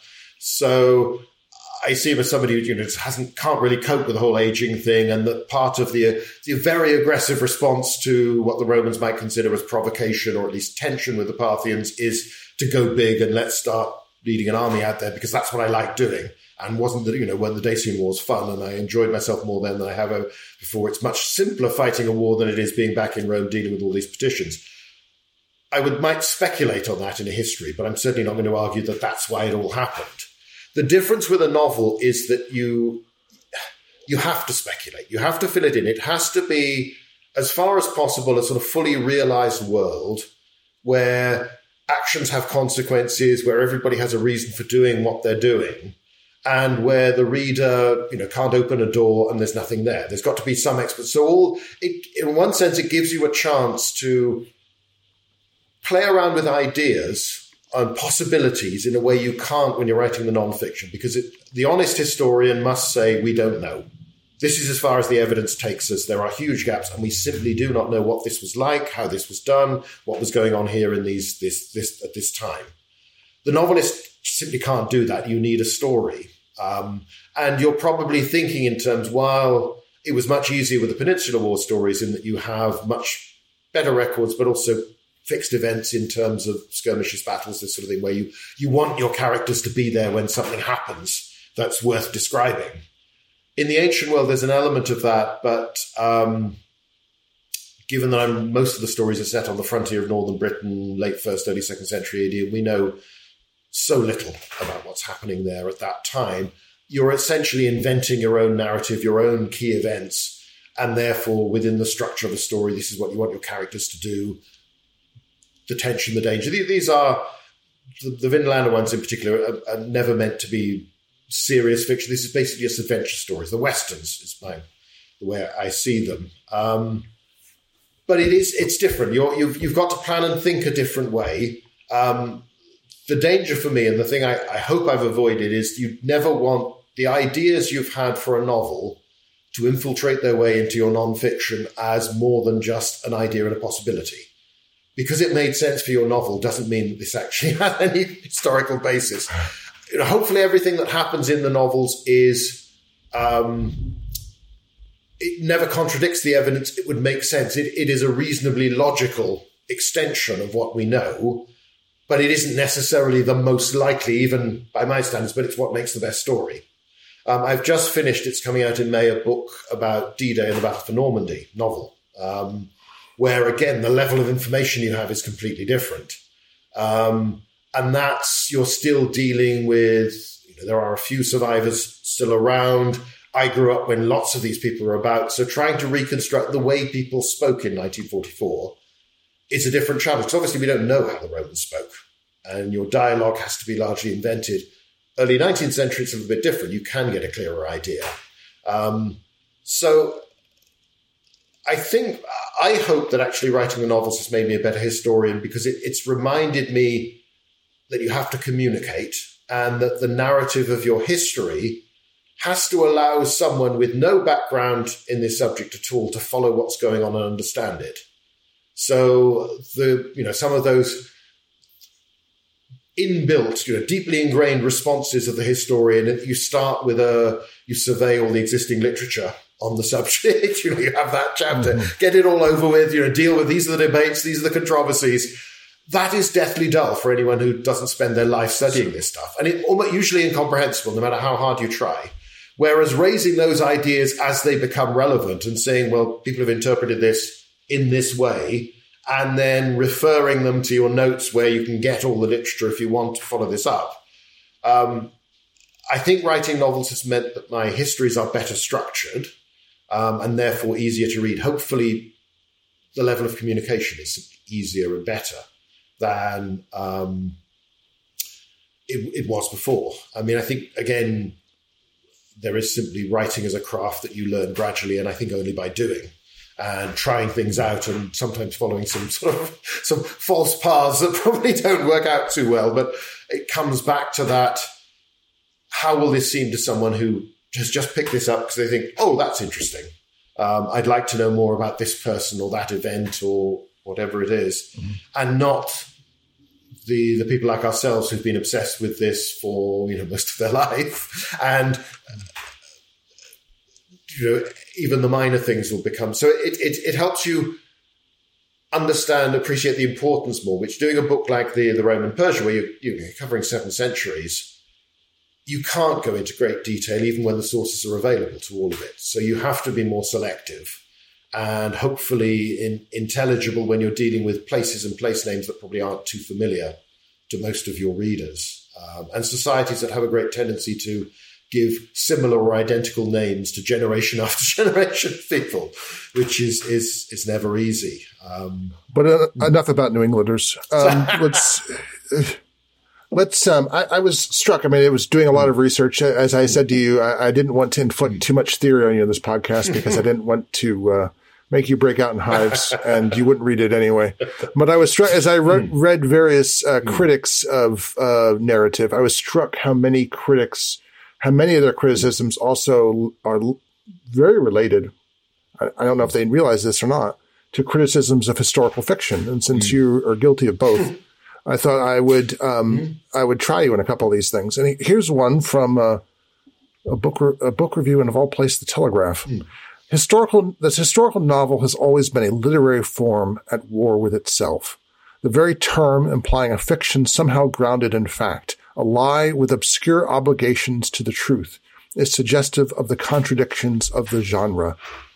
So I see him as somebody who can't really cope with the whole aging thing, and that part of the very aggressive response to what the Romans might consider as provocation, or at least tension with the Parthians, is to go big and let's start leading an army out there, because that's what I like doing. And wasn't that, when the Dacian War was fun, and I enjoyed myself more then than I have before. It's much simpler fighting a war than it is being back in Rome dealing with all these petitions. I might speculate on that in a history, but I'm certainly not going to argue that that's why it all happened. The difference with a novel is that you have to speculate. You have to fill it in. It has to be, as far as possible, a sort of fully realized world where actions have consequences, where everybody has a reason for doing what they're doing, and where the reader, can't open a door and there's nothing there. There's got to be some expert. So in one sense, it gives you a chance to play around with ideas and possibilities in a way you can't when you're writing the nonfiction, because the honest historian must say, we don't know. This is as far as the evidence takes us. There are huge gaps, and we simply do not know what this was like, how this was done, what was going on here in this at this time. The novelist simply can't do that. You need a story. And you're probably thinking in terms, while it was much easier with the Peninsular War stories in that you have much better records, but also fixed events in terms of skirmishes, battles, this sort of thing, where you want your characters to be there when something happens that's worth describing. In the ancient world, there's an element of that, but given that most of the stories are set on the frontier of northern Britain, late 1st, early 2nd century AD, and we know so little about what's happening there at that time, you're essentially inventing your own narrative, your own key events, and therefore within the structure of a story, this is what you want your characters to do, the tension, the danger. These are, the Vinlander ones in particular, are never meant to be serious fiction. This is basically just adventure stories. The Westerns is the way I see them. But it's different. You've got to plan and think a different way. The danger for me, and the thing I hope I've avoided, is you never want the ideas you've had for a novel to infiltrate their way into your nonfiction as more than just an idea and a possibility. Because it made sense for your novel doesn't mean that this actually had any historical basis. Hopefully everything that happens in the novels is... it never contradicts the evidence. It would make sense. It is a reasonably logical extension of what we know, but it isn't necessarily the most likely, even by my standards, but it's what makes the best story. I've just finished, it's coming out in May, a book about D-Day and the Battle for Normandy, novel, where, again, the level of information you have is completely different. And that's, you're still dealing with, there are a few survivors still around. I grew up when lots of these people were about, so trying to reconstruct the way people spoke in 1944 is a different challenge. Because obviously we don't know how the Romans spoke, and your dialogue has to be largely invented. Early 19th century, it's a little bit different. You can get a clearer idea. So I hope that actually writing the novels has made me a better historian, because it's reminded me that you have to communicate, and that the narrative of your history has to allow someone with no background in this subject at all to follow what's going on and understand it. So some of those inbuilt, deeply ingrained responses of the historian, you start with you survey all the existing literature on the subject, you have that chapter, get it all over with, deal with these are the debates, these are the controversies. That is deathly dull for anyone who doesn't spend their life studying this stuff. And it's almost usually incomprehensible, no matter how hard you try. Whereas raising those ideas as they become relevant and saying, well, people have interpreted this in this way, and then referring them to your notes where you can get all the literature if you want to follow this up. I think writing novels has meant that my histories are better structured and therefore easier to read. Hopefully the level of communication is easier and better than it was before. I mean, I think, again, there is simply writing as a craft that you learn gradually, and I think only by doing and trying things out, and sometimes following some false paths that probably don't work out too well. But it comes back to that: how will this seem to someone who has just picked this up because they think, "Oh, that's interesting. I'd like to know more about this person or that event or whatever it is," and not the people like ourselves who've been obsessed with this for most of their life, and even the minor things will become so. It helps you understand, appreciate the importance more. Which, doing a book like the Roman Persia, where you're covering 7 centuries, you can't go into great detail even when the sources are available to all of it. So you have to be more selective and hopefully intelligible when you're dealing with places and place names that probably aren't too familiar to most of your readers. And societies that have a great tendency to give similar or identical names to generation after generation of people, which is never easy. But enough about New Englanders. I was struck. I mean, it was doing a lot of research. As I said to you, I didn't want to inflict too much theory on you in this podcast because I didn't want to make you break out in hives, and you wouldn't read it anyway. But I was struck as I read various critics of narrative. I was struck how many of their criticisms also are very related. I don't know if they realize this or not, to criticisms of historical fiction. And since you are guilty of both, I thought I would try you in a couple of these things. And here's one from a book review, and of all places, The Telegraph. This historical novel has always been a literary form at war with itself. The very term implying a fiction somehow grounded in fact, a lie with obscure obligations to the truth, is suggestive of the contradictions of the genre.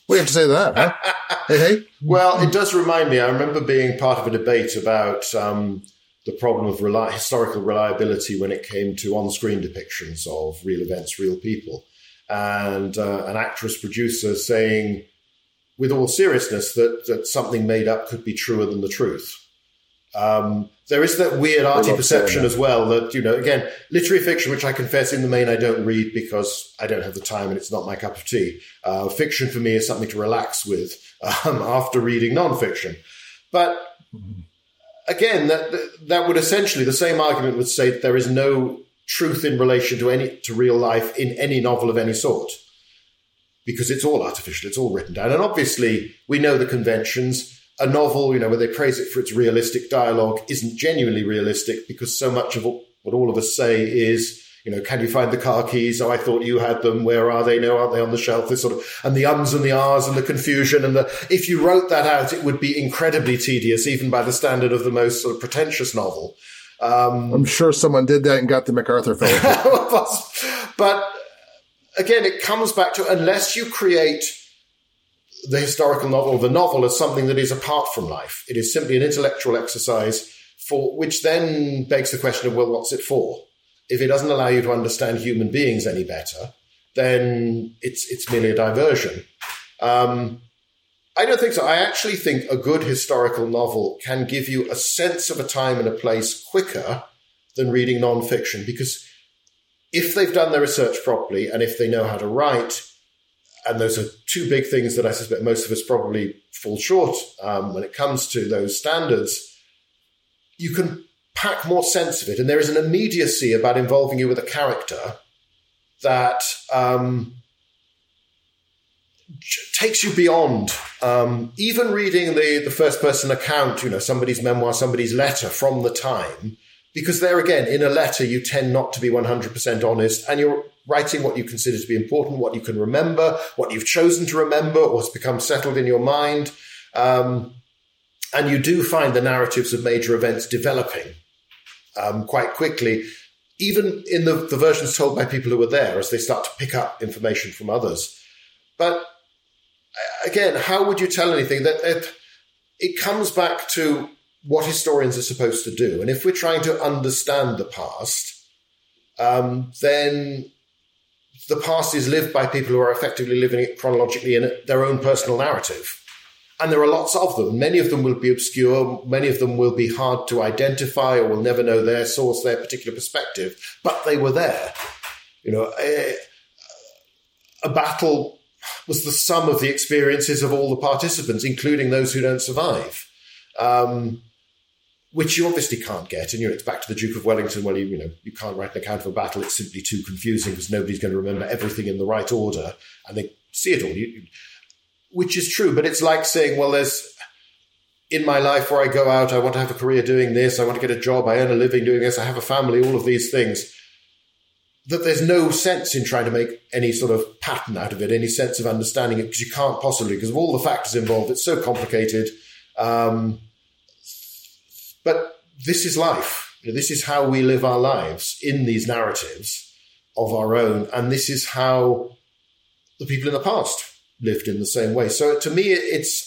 What do you have to say to that, huh? Hey. Well, it does remind me. I remember being part of a debate about the problem of historical reliability when it came to on-screen depictions of real events, real people. And an actress producer saying, with all seriousness, that something made up could be truer than the truth. There is that weird arty perception as well that, again, literary fiction, which I confess in the main I don't read because I don't have the time and it's not my cup of tea. Fiction for me is something to relax with after reading nonfiction. But again, that would essentially, the same argument would say that there is no truth in relation to real life in any novel of any sort, because it's all artificial, it's all written down. And obviously, we know the conventions. A novel, where they praise it for its realistic dialogue isn't genuinely realistic, because so much of what all of us say is, can you find the car keys? Oh, I thought you had them. Where are they? No, aren't they on the shelf? This sort of, and the ums and the ahs and the confusion and if you wrote that out, it would be incredibly tedious, even by the standard of the most sort of pretentious novel. I'm sure someone did that and got the MacArthur Fellowship. But again, it comes back to, unless you create the historical novel, the novel, as something that is apart from life. It is simply an intellectual exercise, for which then begs the question of, well, what's it for? If it doesn't allow you to understand human beings any better, then it's merely a diversion. I don't think so. I actually think a good historical novel can give you a sense of a time and a place quicker than reading nonfiction, because if they've done their research properly and if they know how to write, and those are two big things that I suspect most of us probably fall short when it comes to those standards, you can pack more sense of it. And there is an immediacy about involving you with a character that takes you beyond even reading the first-person account, somebody's memoir, somebody's letter from the time. Because there again, in a letter, you tend not to be 100% honest, and you're writing what you consider to be important, what you can remember, what you've chosen to remember, or has become settled in your mind. And you do find the narratives of major events developing quite quickly, even in the versions told by people who were there, as they start to pick up information from others. But again, how would you tell anything? That it comes back to what historians are supposed to do. And if we're trying to understand the past, then the past is lived by people who are effectively living it chronologically in their own personal narrative. And there are lots of them. Many of them will be obscure. Many of them will be hard to identify, or will never know their source, their particular perspective. But they were there. A battle was the sum of the experiences of all the participants, including those who don't survive. Which you obviously can't get. And it's back to the Duke of Wellington. Well, you can't write an account of a battle. It's simply too confusing because nobody's going to remember everything in the right order, and they see it all. Which is true, but it's like saying, well, there's in my life where I go out, I want to have a career doing this, I want to get a job, I earn a living doing this, I have a family, all of these things, that there's no sense in trying to make any sort of pattern out of it, any sense of understanding it, because you can't possibly, because of all the factors involved, it's so complicated. But this is life. This is how we live our lives, in these narratives of our own, and this is how the people in the past lived in the same way. So to me,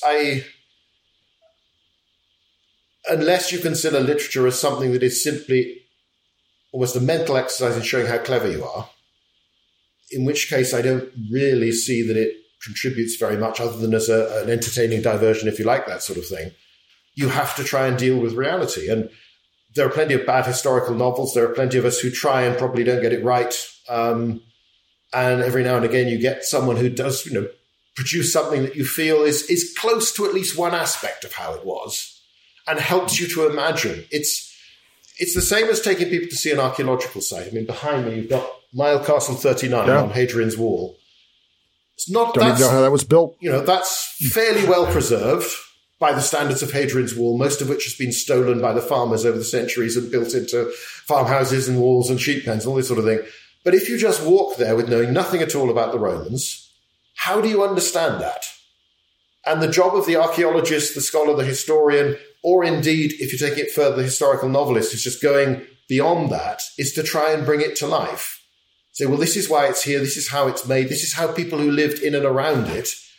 unless you consider literature as something that is simply almost a mental exercise in showing how clever you are, in which case I don't really see that it contributes very much other than as an entertaining diversion, if you like that sort of thing. You have to try and deal with reality. And there are plenty of bad historical novels. There are plenty of us who try and probably don't get it right. And every now and again you get someone who does, produce something that you feel is close to at least one aspect of how it was and helps you to imagine. It's the same as taking people to see an archaeological site. I mean, behind me, you've got Mile Castle 39 on Hadrian's Wall. It's not, don't even know how that was built. That's fairly well preserved by the standards of Hadrian's Wall, most of which has been stolen by the farmers over the centuries and built into farmhouses and walls and sheep pens, all this sort of thing. But if you just walk there with knowing nothing at all about the Romans, how do you understand that? And the job of the archaeologist, the scholar, the historian, or indeed, if you take it further, the historical novelist who's just going beyond that, is to try and bring it to life. Say, well, this is why it's here, this is how it's made, this is how people who lived in and around it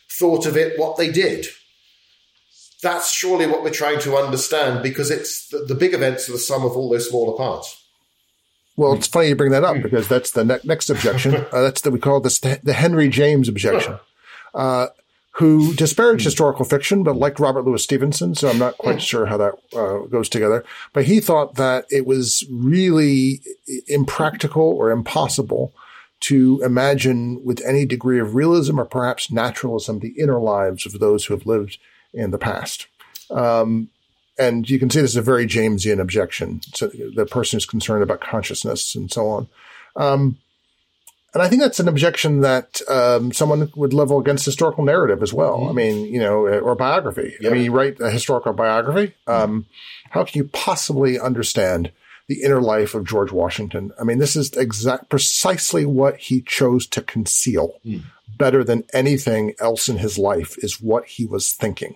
thought of it, what they did. That's surely what we're trying to understand, because it's the big events are the sum of all those smaller parts. Well, it's funny you bring that up, because that's the next objection. We call this the Henry James objection, who disparaged historical fiction, but liked Robert Louis Stevenson. So I'm not quite sure how that goes together. But he thought that it was really impractical or impossible to imagine with any degree of realism or perhaps naturalism the inner lives of those who have lived in the past. And you can see this is a very Jamesian objection. So the person who's concerned about consciousness and so on. And I think that's an objection that someone would level against historical narrative as well. I mean, or biography. Yep. I mean, you write a historical biography. How can you possibly understand the inner life of George Washington? I mean, this is precisely what he chose to conceal. Better than anything else in his life is what he was thinking.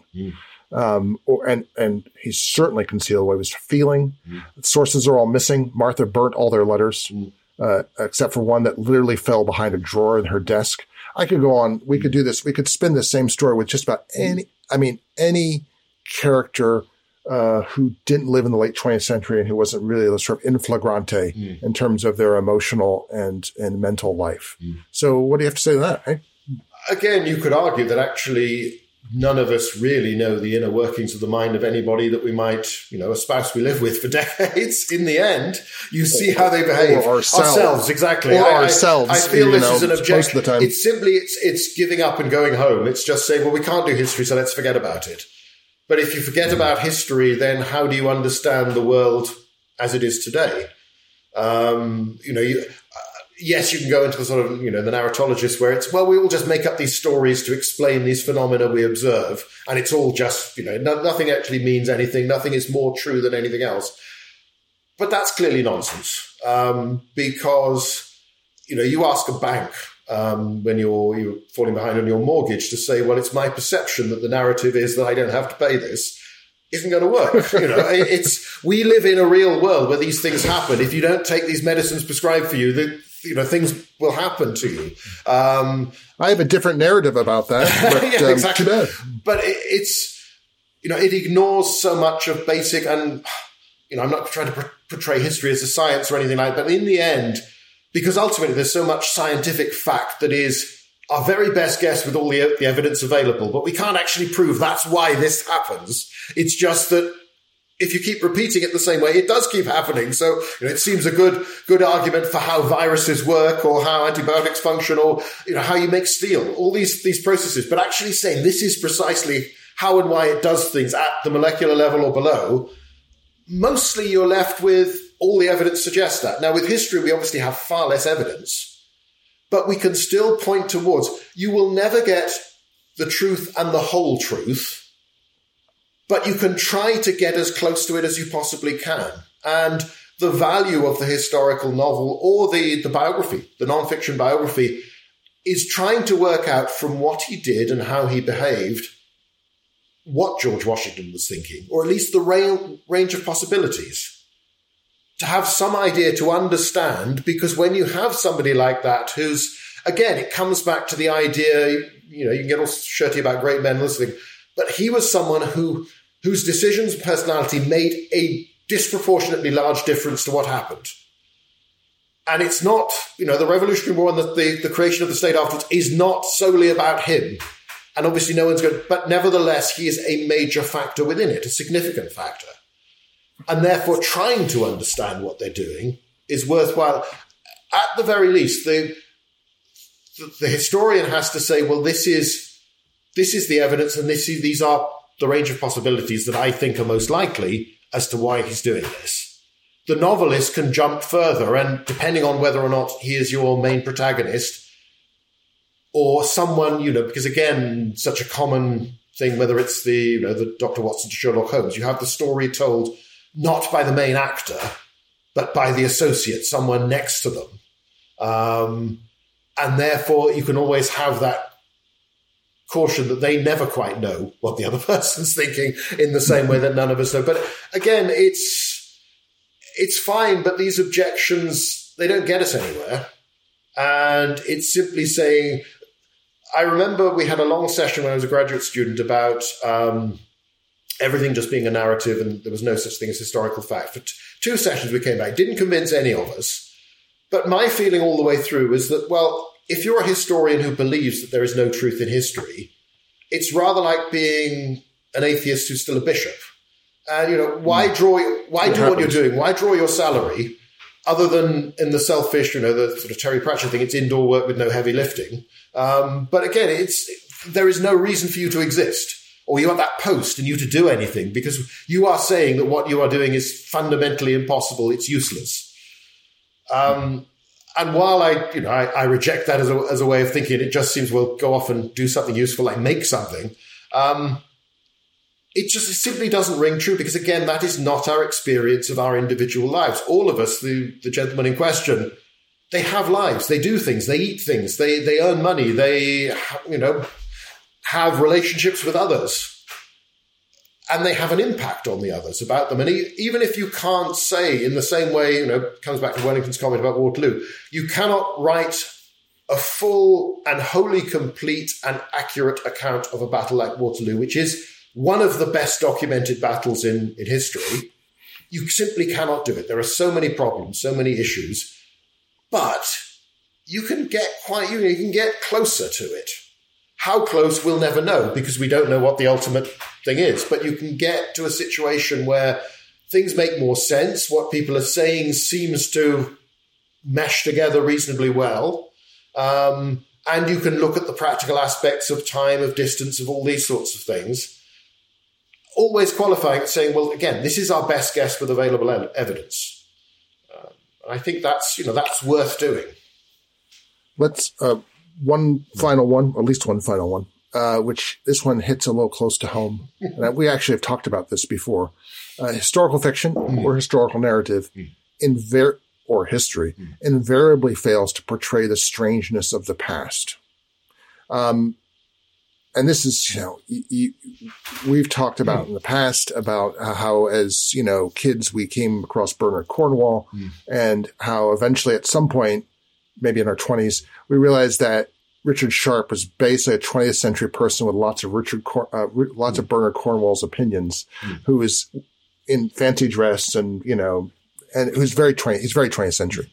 And he certainly concealed what he was feeling. Sources are all missing. Martha burnt all their letters, except for one that literally fell behind a drawer in her desk. I could go on. We could do this. We could spin the same story with just about any character who didn't live in the late 20th century and who wasn't really a sort of in flagrante in terms of their emotional and mental life. So what do you have to say to that? Eh? Again, you could argue that actually none of us really know the inner workings of the mind of anybody that we might, a spouse we live with for decades. In the end, you see how they behave. Or ourselves, exactly. Ourselves. I feel this is an objection. It's simply, it's giving up and going home. It's just saying, well, we can't do history, so let's forget about it. But if you forget about history, then how do you understand the world as it is today? Yes, you can go into the sort of, the narratologist where it's, well, we all just make up these stories to explain these phenomena we observe. And it's all just, nothing actually means anything. Nothing is more true than anything else. But that's clearly nonsense. Because, you ask a bank when you're falling behind on your mortgage to say, well, it's my perception that the narrative is that I don't have to pay this. Isn't going to work. We live in a real world where these things happen. If you don't take these medicines prescribed for you, things will happen to you. I have a different narrative about that. But, yeah, exactly. Too bad. But it ignores so much of basic, and I'm not trying to portray history as a science or anything like that. But in the end, because ultimately there's so much scientific fact that is our very best guess with all the evidence available, but we can't actually prove that's why this happens. It's just that if you keep repeating it the same way, it does keep happening. So it seems a good argument for how viruses work or how antibiotics function or how you make steel, all these processes. But actually saying this is precisely how and why it does things at the molecular level or below, mostly you're left with all the evidence suggests that. Now with history, we obviously have far less evidence. But we can still point towards, you will never get the truth and the whole truth, but you can try to get as close to it as you possibly can. And the value of the historical novel or the biography, the nonfiction biography, is trying to work out from what he did and how he behaved, what George Washington was thinking, or at least the range of possibilities. To have some idea to understand, because when you have somebody like that who's, again, it comes back to the idea, you can get all shirty about great men listening, but he was someone whose decisions and personality made a disproportionately large difference to what happened. And it's not, the Revolutionary War and the creation of the state afterwards is not solely about him. And obviously no one's going, but nevertheless, he is a major factor within it, a significant factor. And therefore, trying to understand what they're doing is worthwhile. At the very least, the historian has to say, well, this is the evidence, and these are the range of possibilities that I think are most likely as to why he's doing this. The novelist can jump further, and depending on whether or not he is your main protagonist, or someone, because again, such a common thing, whether it's the Dr. Watson to Sherlock Holmes, you have the story told not by the main actor, but by the associate, someone next to them. And therefore, you can always have that caution that they never quite know what the other person's thinking in the same way that none of us know. But again, it's fine, but these objections, they don't get us anywhere. And it's simply saying, I remember we had a long session when I was a graduate student about everything just being a narrative and there was no such thing as historical fact. For 2 sessions we came back. It didn't convince any of us. But my feeling all the way through was that, well, if you're a historian who believes that there is no truth in history, it's rather like being an atheist who's still a bishop. And, why do what you're doing? Why draw your salary other than in the selfish, the sort of Terry Pratchett thing, it's indoor work with no heavy lifting. But again, there is no reason for you to exist or you have that post and you to do anything because you are saying that what you are doing is fundamentally impossible. It's useless. And while I reject that as a way of thinking, it just seems, well, go off and do something useful, like make something. It simply doesn't ring true because, again, that is not our experience of our individual lives. All of us, the gentleman in question, they have lives. They do things. They eat things. They earn money. They, have relationships with others. And they have an impact on the others about them. And even if you can't say in the same way, it comes back to Wellington's comment about Waterloo, you cannot write a full and wholly complete and accurate account of a battle like Waterloo, which is one of the best documented battles in history. You simply cannot do it. There are so many problems, so many issues, but you can get you can get closer to it. How close, we'll never know because we don't know what the ultimate thing is, but you can get to a situation where things make more sense. What people are saying seems to mesh together reasonably well. And you can look at the practical aspects of time, of distance, of all these sorts of things. Always qualifying it, saying, well, again, this is our best guess with available evidence. I think that's worth doing. Let's one final one, at least one final one, which this one hits a little close to home. And we actually have talked about this before. Historical fiction or historical narrative or history invariably fails to portray the strangeness of the past. And this is, we've talked about in the past about how as, kids, we came across Bernard Cornwall and how eventually at some point, maybe in our 20s, we realized that Richard Sharp was basically a 20th century person with lots of Bernard Cornwall's opinions, who is in fancy dress and, and who's he's very 20th century.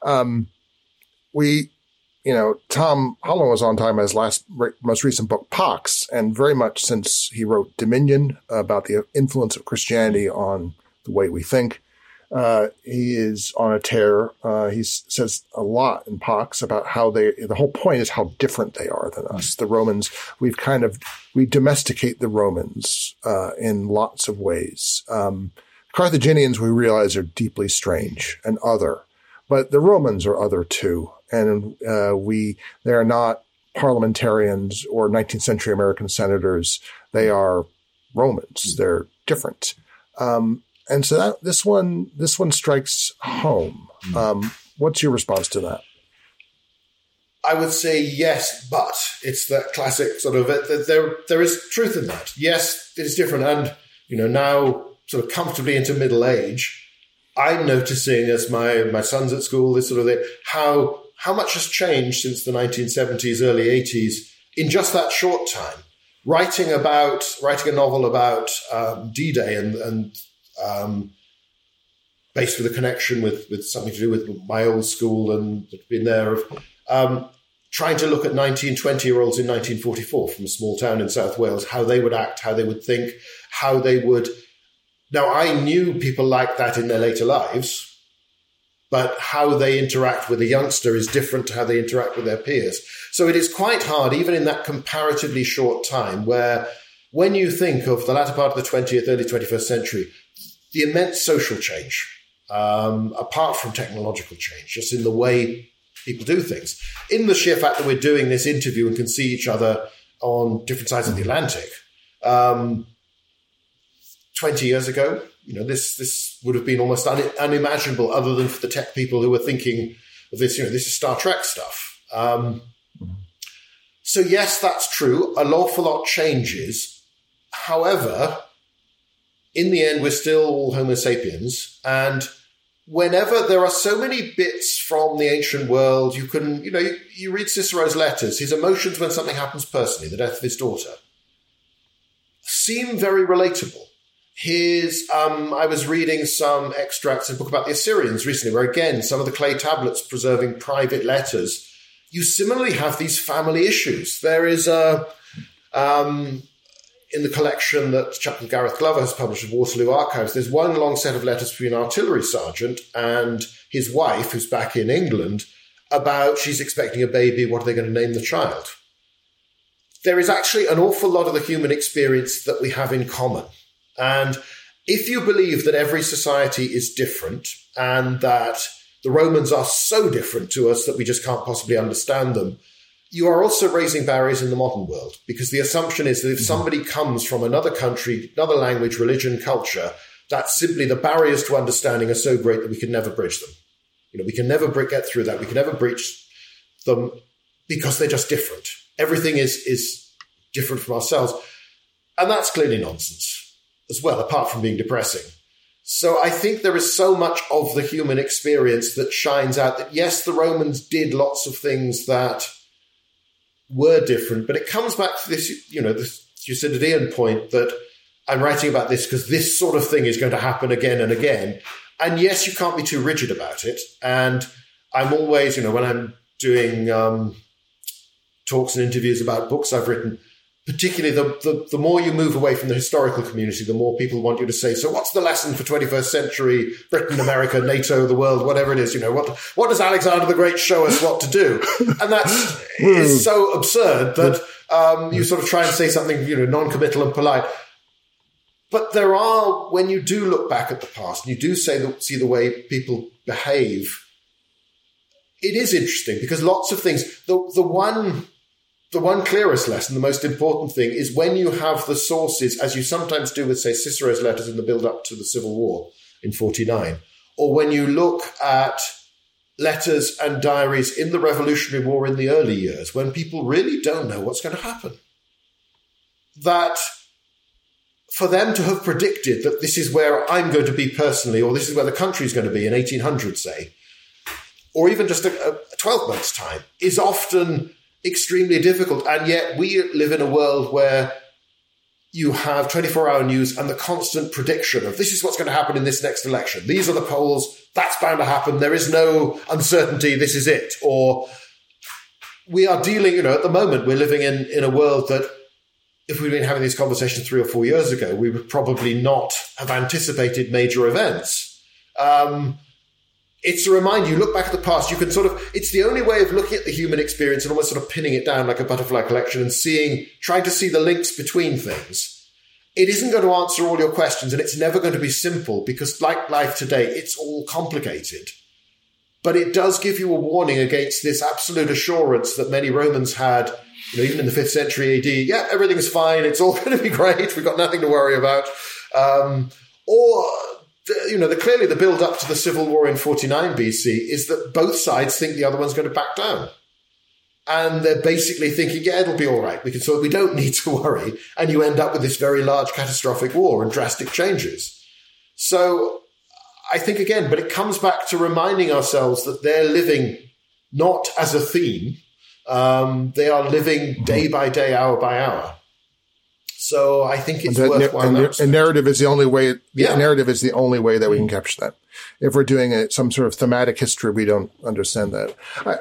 Tom Holland was on time as his most recent book, Pox, and very much since he wrote Dominion about the influence of Christianity on the way we think. He is on a tear. He says a lot in Pox about how the whole point is how different they are than us. The Romans, we domesticate the Romans, in lots of ways. Carthaginians, we realize, are deeply strange and other, but the Romans are other too. And, they are not parliamentarians or 19th century American senators. They are Romans. They're different. And so this one strikes home. What's your response to that? I would say yes, but it's that classic sort of there is truth in that. Yes, it's different, and now sort of comfortably into middle age, I'm noticing as my son's at school this sort of thing, how much has changed since the 1970s, early 80s in just that short time. Writing a novel about D-Day and based with a connection with something to do with my old school and been there, trying to look at 19, 20-year-olds in 1944 from a small town in South Wales, how they would act, how they would think, how they would. Now, I knew people like that in their later lives, but how they interact with a youngster is different to how they interact with their peers. So it is quite hard, even in that comparatively short time, where when you think of the latter part of the 20th, early 21st century, the immense social change, apart from technological change, just in the way people do things. In the sheer fact that we're doing this interview and can see each other on different sides of the Atlantic, 20 years ago, this would have been almost unimaginable other than for the tech people who were thinking of this, this is Star Trek stuff. So yes, that's true. An awful lot changes. However, in the end, we're still all Homo sapiens, and whenever there are so many bits from the ancient world, you can, you read Cicero's letters, his emotions when something happens personally, the death of his daughter, seem very relatable. I was reading some extracts in a book about the Assyrians recently, where again, some of the clay tablets preserving private letters, you similarly have these family issues. There is in the collection that Chaplain Gareth Glover has published of Waterloo Archives, there's one long set of letters between an artillery sergeant and his wife, who's back in England, about she's expecting a baby, what are they going to name the child? There is actually an awful lot of the human experience that we have in common. And if you believe that every society is different and that the Romans are so different to us that we just can't possibly understand them, you are also raising barriers in the modern world, because the assumption is that if somebody comes from another country, another language, religion, culture, that simply the barriers to understanding are so great that we can never bridge them. We can never get through that. We can never breach them because they're just different. Everything is different from ourselves. And that's clearly nonsense as well, apart from being depressing. So I think there is so much of the human experience that shines out that, yes, the Romans did lots of things that were different, but it comes back to this, this Thucydidean point that I'm writing about this because this sort of thing is going to happen again and again. And yes, you can't be too rigid about it. And I'm always, when I'm doing talks and interviews about books I've written, particularly the more you move away from the historical community, the more people want you to say, so what's the lesson for 21st century Britain, America, NATO, the world, whatever it is, what does Alexander the Great show us what to do? And that is so absurd that you sort of try and say something, non-committal and polite. But there are, when you do look back at the past, and you do see the way people behave, it is interesting because lots of things, the one clearest lesson, the most important thing, is when you have the sources, as you sometimes do with, say, Cicero's letters in the build-up to the Civil War in 49, or when you look at letters and diaries in the Revolutionary War in the early years, when people really don't know what's going to happen. That for them to have predicted that this is where I'm going to be personally, or this is where the country's going to be in 1800, say, or even just a 12 months' time, is often extremely difficult. And yet we live in a world where you have 24-hour news and the constant prediction of this is what's going to happen in this next election. These are the polls. That's bound to happen. There is no uncertainty. This is it. Or we are dealing, at the moment, we're living in a world that if we'd been having these conversations 3 or 4 years ago, we would probably not have anticipated major events. It's to remind you, look back at the past, you can it's the only way of looking at the human experience and almost sort of pinning it down like a butterfly collection and trying to see the links between things. It isn't going to answer all your questions, and it's never going to be simple because like life today, it's all complicated. But it does give you a warning against this absolute assurance that many Romans had, even in the 5th century AD, yeah, everything's fine, it's all going to be great, we've got nothing to worry about. Clearly the build-up to the Civil War in 49 BC is that both sides think the other one's going to back down. And they're basically thinking, yeah, it'll be all right. We don't need to worry. And you end up with this very large catastrophic war and drastic changes. So I think, again, but it comes back to reminding ourselves that they're living not as a theme. They are living day by day, hour by hour. So I think it's worthwhile. And narrative is the only way. Narrative is the only way that we can capture that. If we're doing some sort of thematic history, we don't understand that.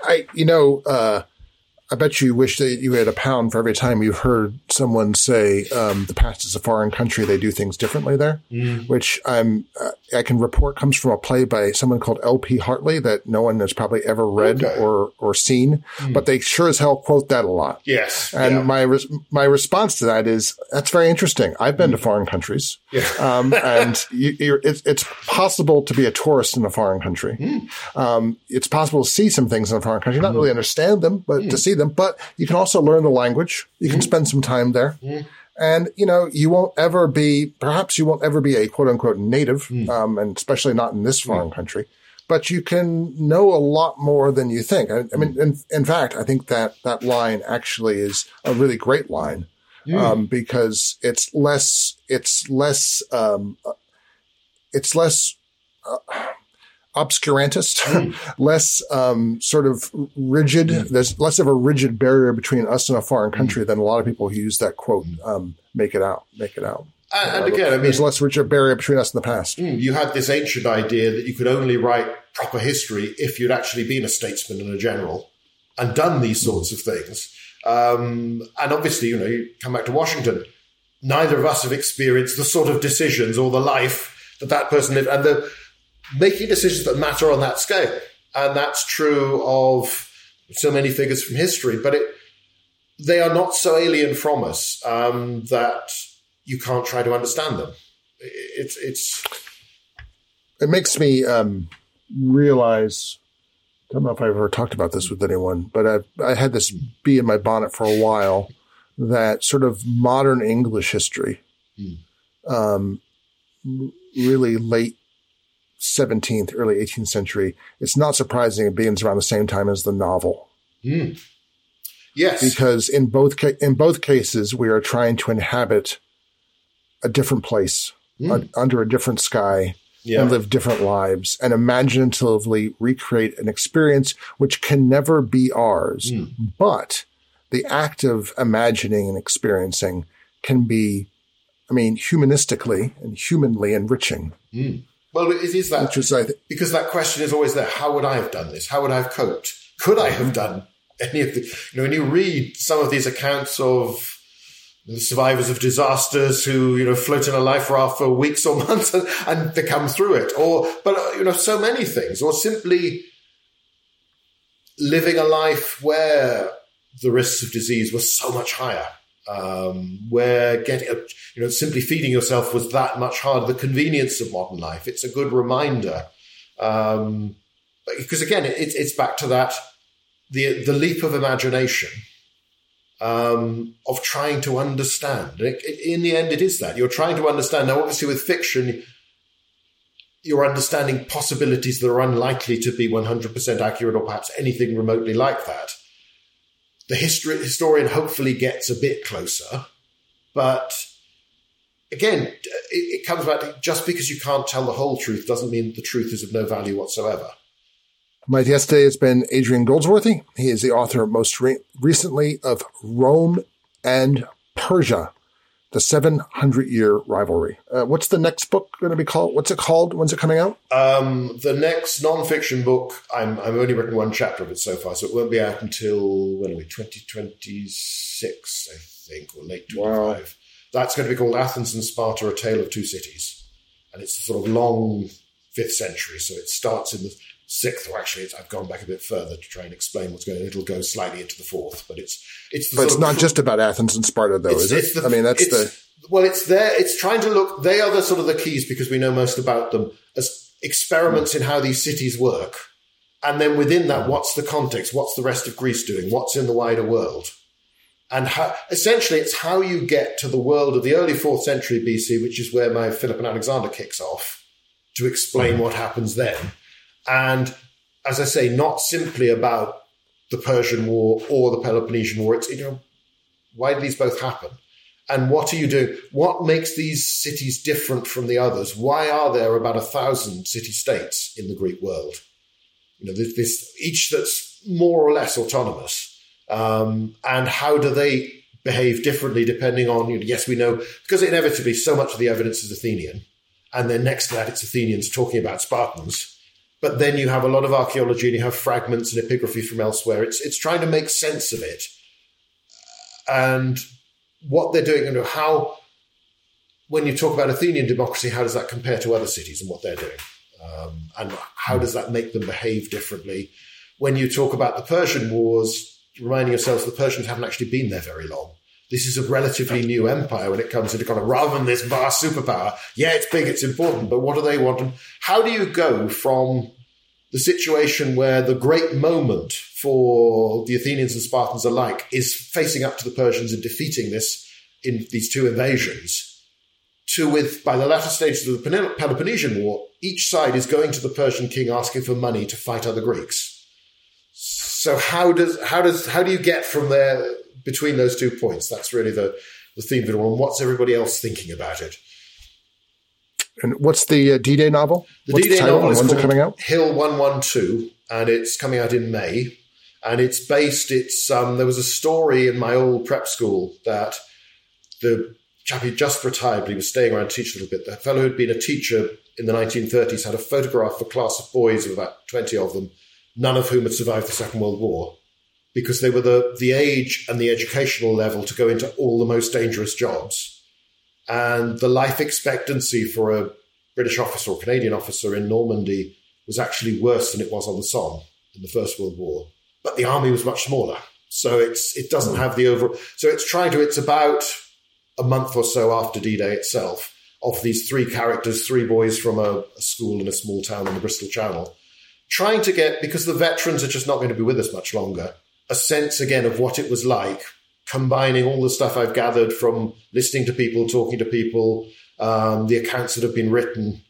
I bet you wish that you had a pound for every time you heard someone say the past is a foreign country. They do things differently there, which I can report comes from a play by someone called L.P. Hartley that no one has probably ever read or seen, but they sure as hell quote that a lot. Yes. And my response to that is, that's very interesting. I've been to foreign countries. Yeah. And it's possible to be a tourist in a foreign country. It's possible to see some things in a foreign country, not really understand them, but to see them. But you can also learn the language. You can spend some time there. And, you won't ever be a quote unquote native, and especially not in this foreign country, but you can know a lot more than you think. I mean, in fact, I think that line actually is a really great line, because it's less obscurantist, less sort of rigid. There's less of a rigid barrier between us and a foreign country than a lot of people who use that quote, make it out. And again, I mean, there's less rigid barrier between us and the past. You had this ancient idea that you could only write proper history if you'd actually been a statesman and a general and done these sorts of things. And obviously, you come back to Washington. Neither of us have experienced the sort of decisions or the life that person lived, and the making decisions that matter on that scale. And that's true of so many figures from history, but they are not so alien from us that you can't try to understand them. It makes me realize, I don't know if I've ever talked about this with anyone, but I had this bee in my bonnet for a while, that sort of modern English history, really late 17th, early 18th century, it's not surprising it begins around the same time as the novel. Yes. Because in both cases, we are trying to inhabit a different place under a different sky and live different lives and imaginatively recreate an experience which can never be ours. But the act of imagining and experiencing can be, humanistically and humanly enriching. Well, it is that. Because that question is always there. How would I have done this? How would I have coped? Could I have done any of the... when you read some of these accounts of the survivors of disasters who, float in a life raft for weeks or months and they come through it. But so many things. Or simply living a life where the risks of disease were so much higher. Where simply feeding yourself was that much harder. The convenience of modern life. It's a good reminder. Because again, it's back to that, the leap of imagination, of trying to understand. In the end, it is that. You're trying to understand. Now, obviously with fiction, you're understanding possibilities that are unlikely to be 100% accurate or perhaps anything remotely like that. The historian hopefully gets a bit closer, but again, it comes back to just because you can't tell the whole truth doesn't mean that the truth is of no value whatsoever. My guest today has been Adrian Goldsworthy. He is the author most recently of Rome and Persia, The 700-Year Rivalry. What's the next book going to be called? What's it called? When's it coming out? The next non-fiction book, I've only written one chapter of it so far, so it won't be out until, 2026, I think, or late 25. Wow. That's going to be called Athens and Sparta, A Tale of Two Cities. And it's a sort of long 5th century, so it starts in the 6th, or actually I've gone back a bit further to try and explain what's going on. It'll go slightly into the 4th, but it's not just about Athens and Sparta, though, is it? Well, it's there. It's trying to look. They are the sort of the keys because we know most about them as experiments in how these cities work, and then within that, what's the context? What's the rest of Greece doing? What's in the wider world? And essentially, it's how you get to the world of the early 4th century BC, which is where my Philip and Alexander kicks off, to explain what happens then. And as I say, not simply about the Persian War or the Peloponnesian War. It's, why do these both happen? And what are you doing? What makes these cities different from the others? Why are there about 1,000 city-states in the Greek world? Each that's more or less autonomous. And how do they behave differently depending on, yes, we know, because inevitably so much of the evidence is Athenian. And then next to that, it's Athenians talking about Spartans. But then you have a lot of archaeology and you have fragments and epigraphy from elsewhere. It's trying to make sense of it. And what they're doing, how, when you talk about Athenian democracy, how does that compare to other cities and what they're doing? And how does that make them behave differently? When you talk about the Persian Wars, reminding yourselves the Persians haven't actually been there very long. This is a relatively new empire when it comes into rather than this vast superpower. Yeah, it's big, it's important, but what do they want? And how do you go from the situation where the great moment for the Athenians and Spartans alike is facing up to the Persians and defeating this in these two invasions, to by the latter stages of the Peloponnesian War, each side is going to the Persian king asking for money to fight other Greeks. So how do you get from there between those 2 points? That's really the theme of it all. And what's everybody else thinking about it? And what's the D-Day novel? The What's D-Day novel is When's it called coming out? Hill 112, and it's coming out in May. And there was a story in my old prep school that the chap who just retired, but he was staying around to teach a little bit. The fellow who'd been a teacher in the 1930s had a photograph of a class of boys, of about 20 of them, none of whom had survived the Second World War, because they were the age and the educational level to go into all the most dangerous jobs. And the life expectancy for a British officer or Canadian officer in Normandy was actually worse than it was on the Somme in the First World War. But the army was much smaller. So it doesn't have the overall. So it's about a month or so after D-Day itself, of these three characters, three boys from a school in a small town in the Bristol Channel, trying to get, because the veterans are just not going to be with us much longer, a sense again of what it was like, combining all the stuff I've gathered from listening to people, talking to people, the accounts that have been written,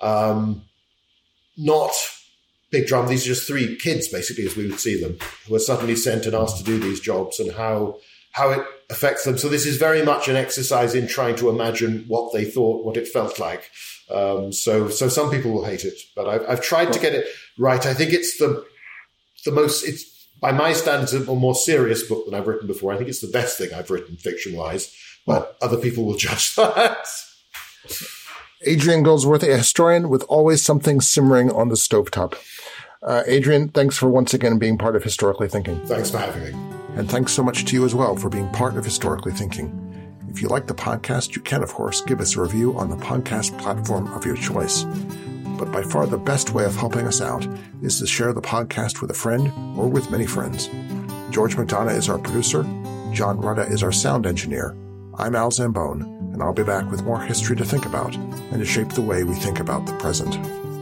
not big drama. These are just three kids, basically, as we would see them, who are suddenly sent and asked to do these jobs, and how it affects them. So this is very much an exercise in trying to imagine what they thought, what it felt like. So some people will hate it, but I've tried to get it right. I think it's the most, it's by my standards, a more serious book than I've written before. I think it's the best thing I've written fiction-wise, but other people will judge that. Adrian Goldsworthy, a historian with always something simmering on the stovetop. Adrian, thanks for once again being part of Historically Thinking. Thanks for having me. And thanks so much to you as well for being part of Historically Thinking. If you like the podcast, you can, of course, give us a review on the podcast platform of your choice. But by far the best way of helping us out is to share the podcast with a friend or with many friends. George McDonough is our producer. John Rudda is our sound engineer. I'm Al Zambone, and I'll be back with more history to think about and to shape the way we think about the present.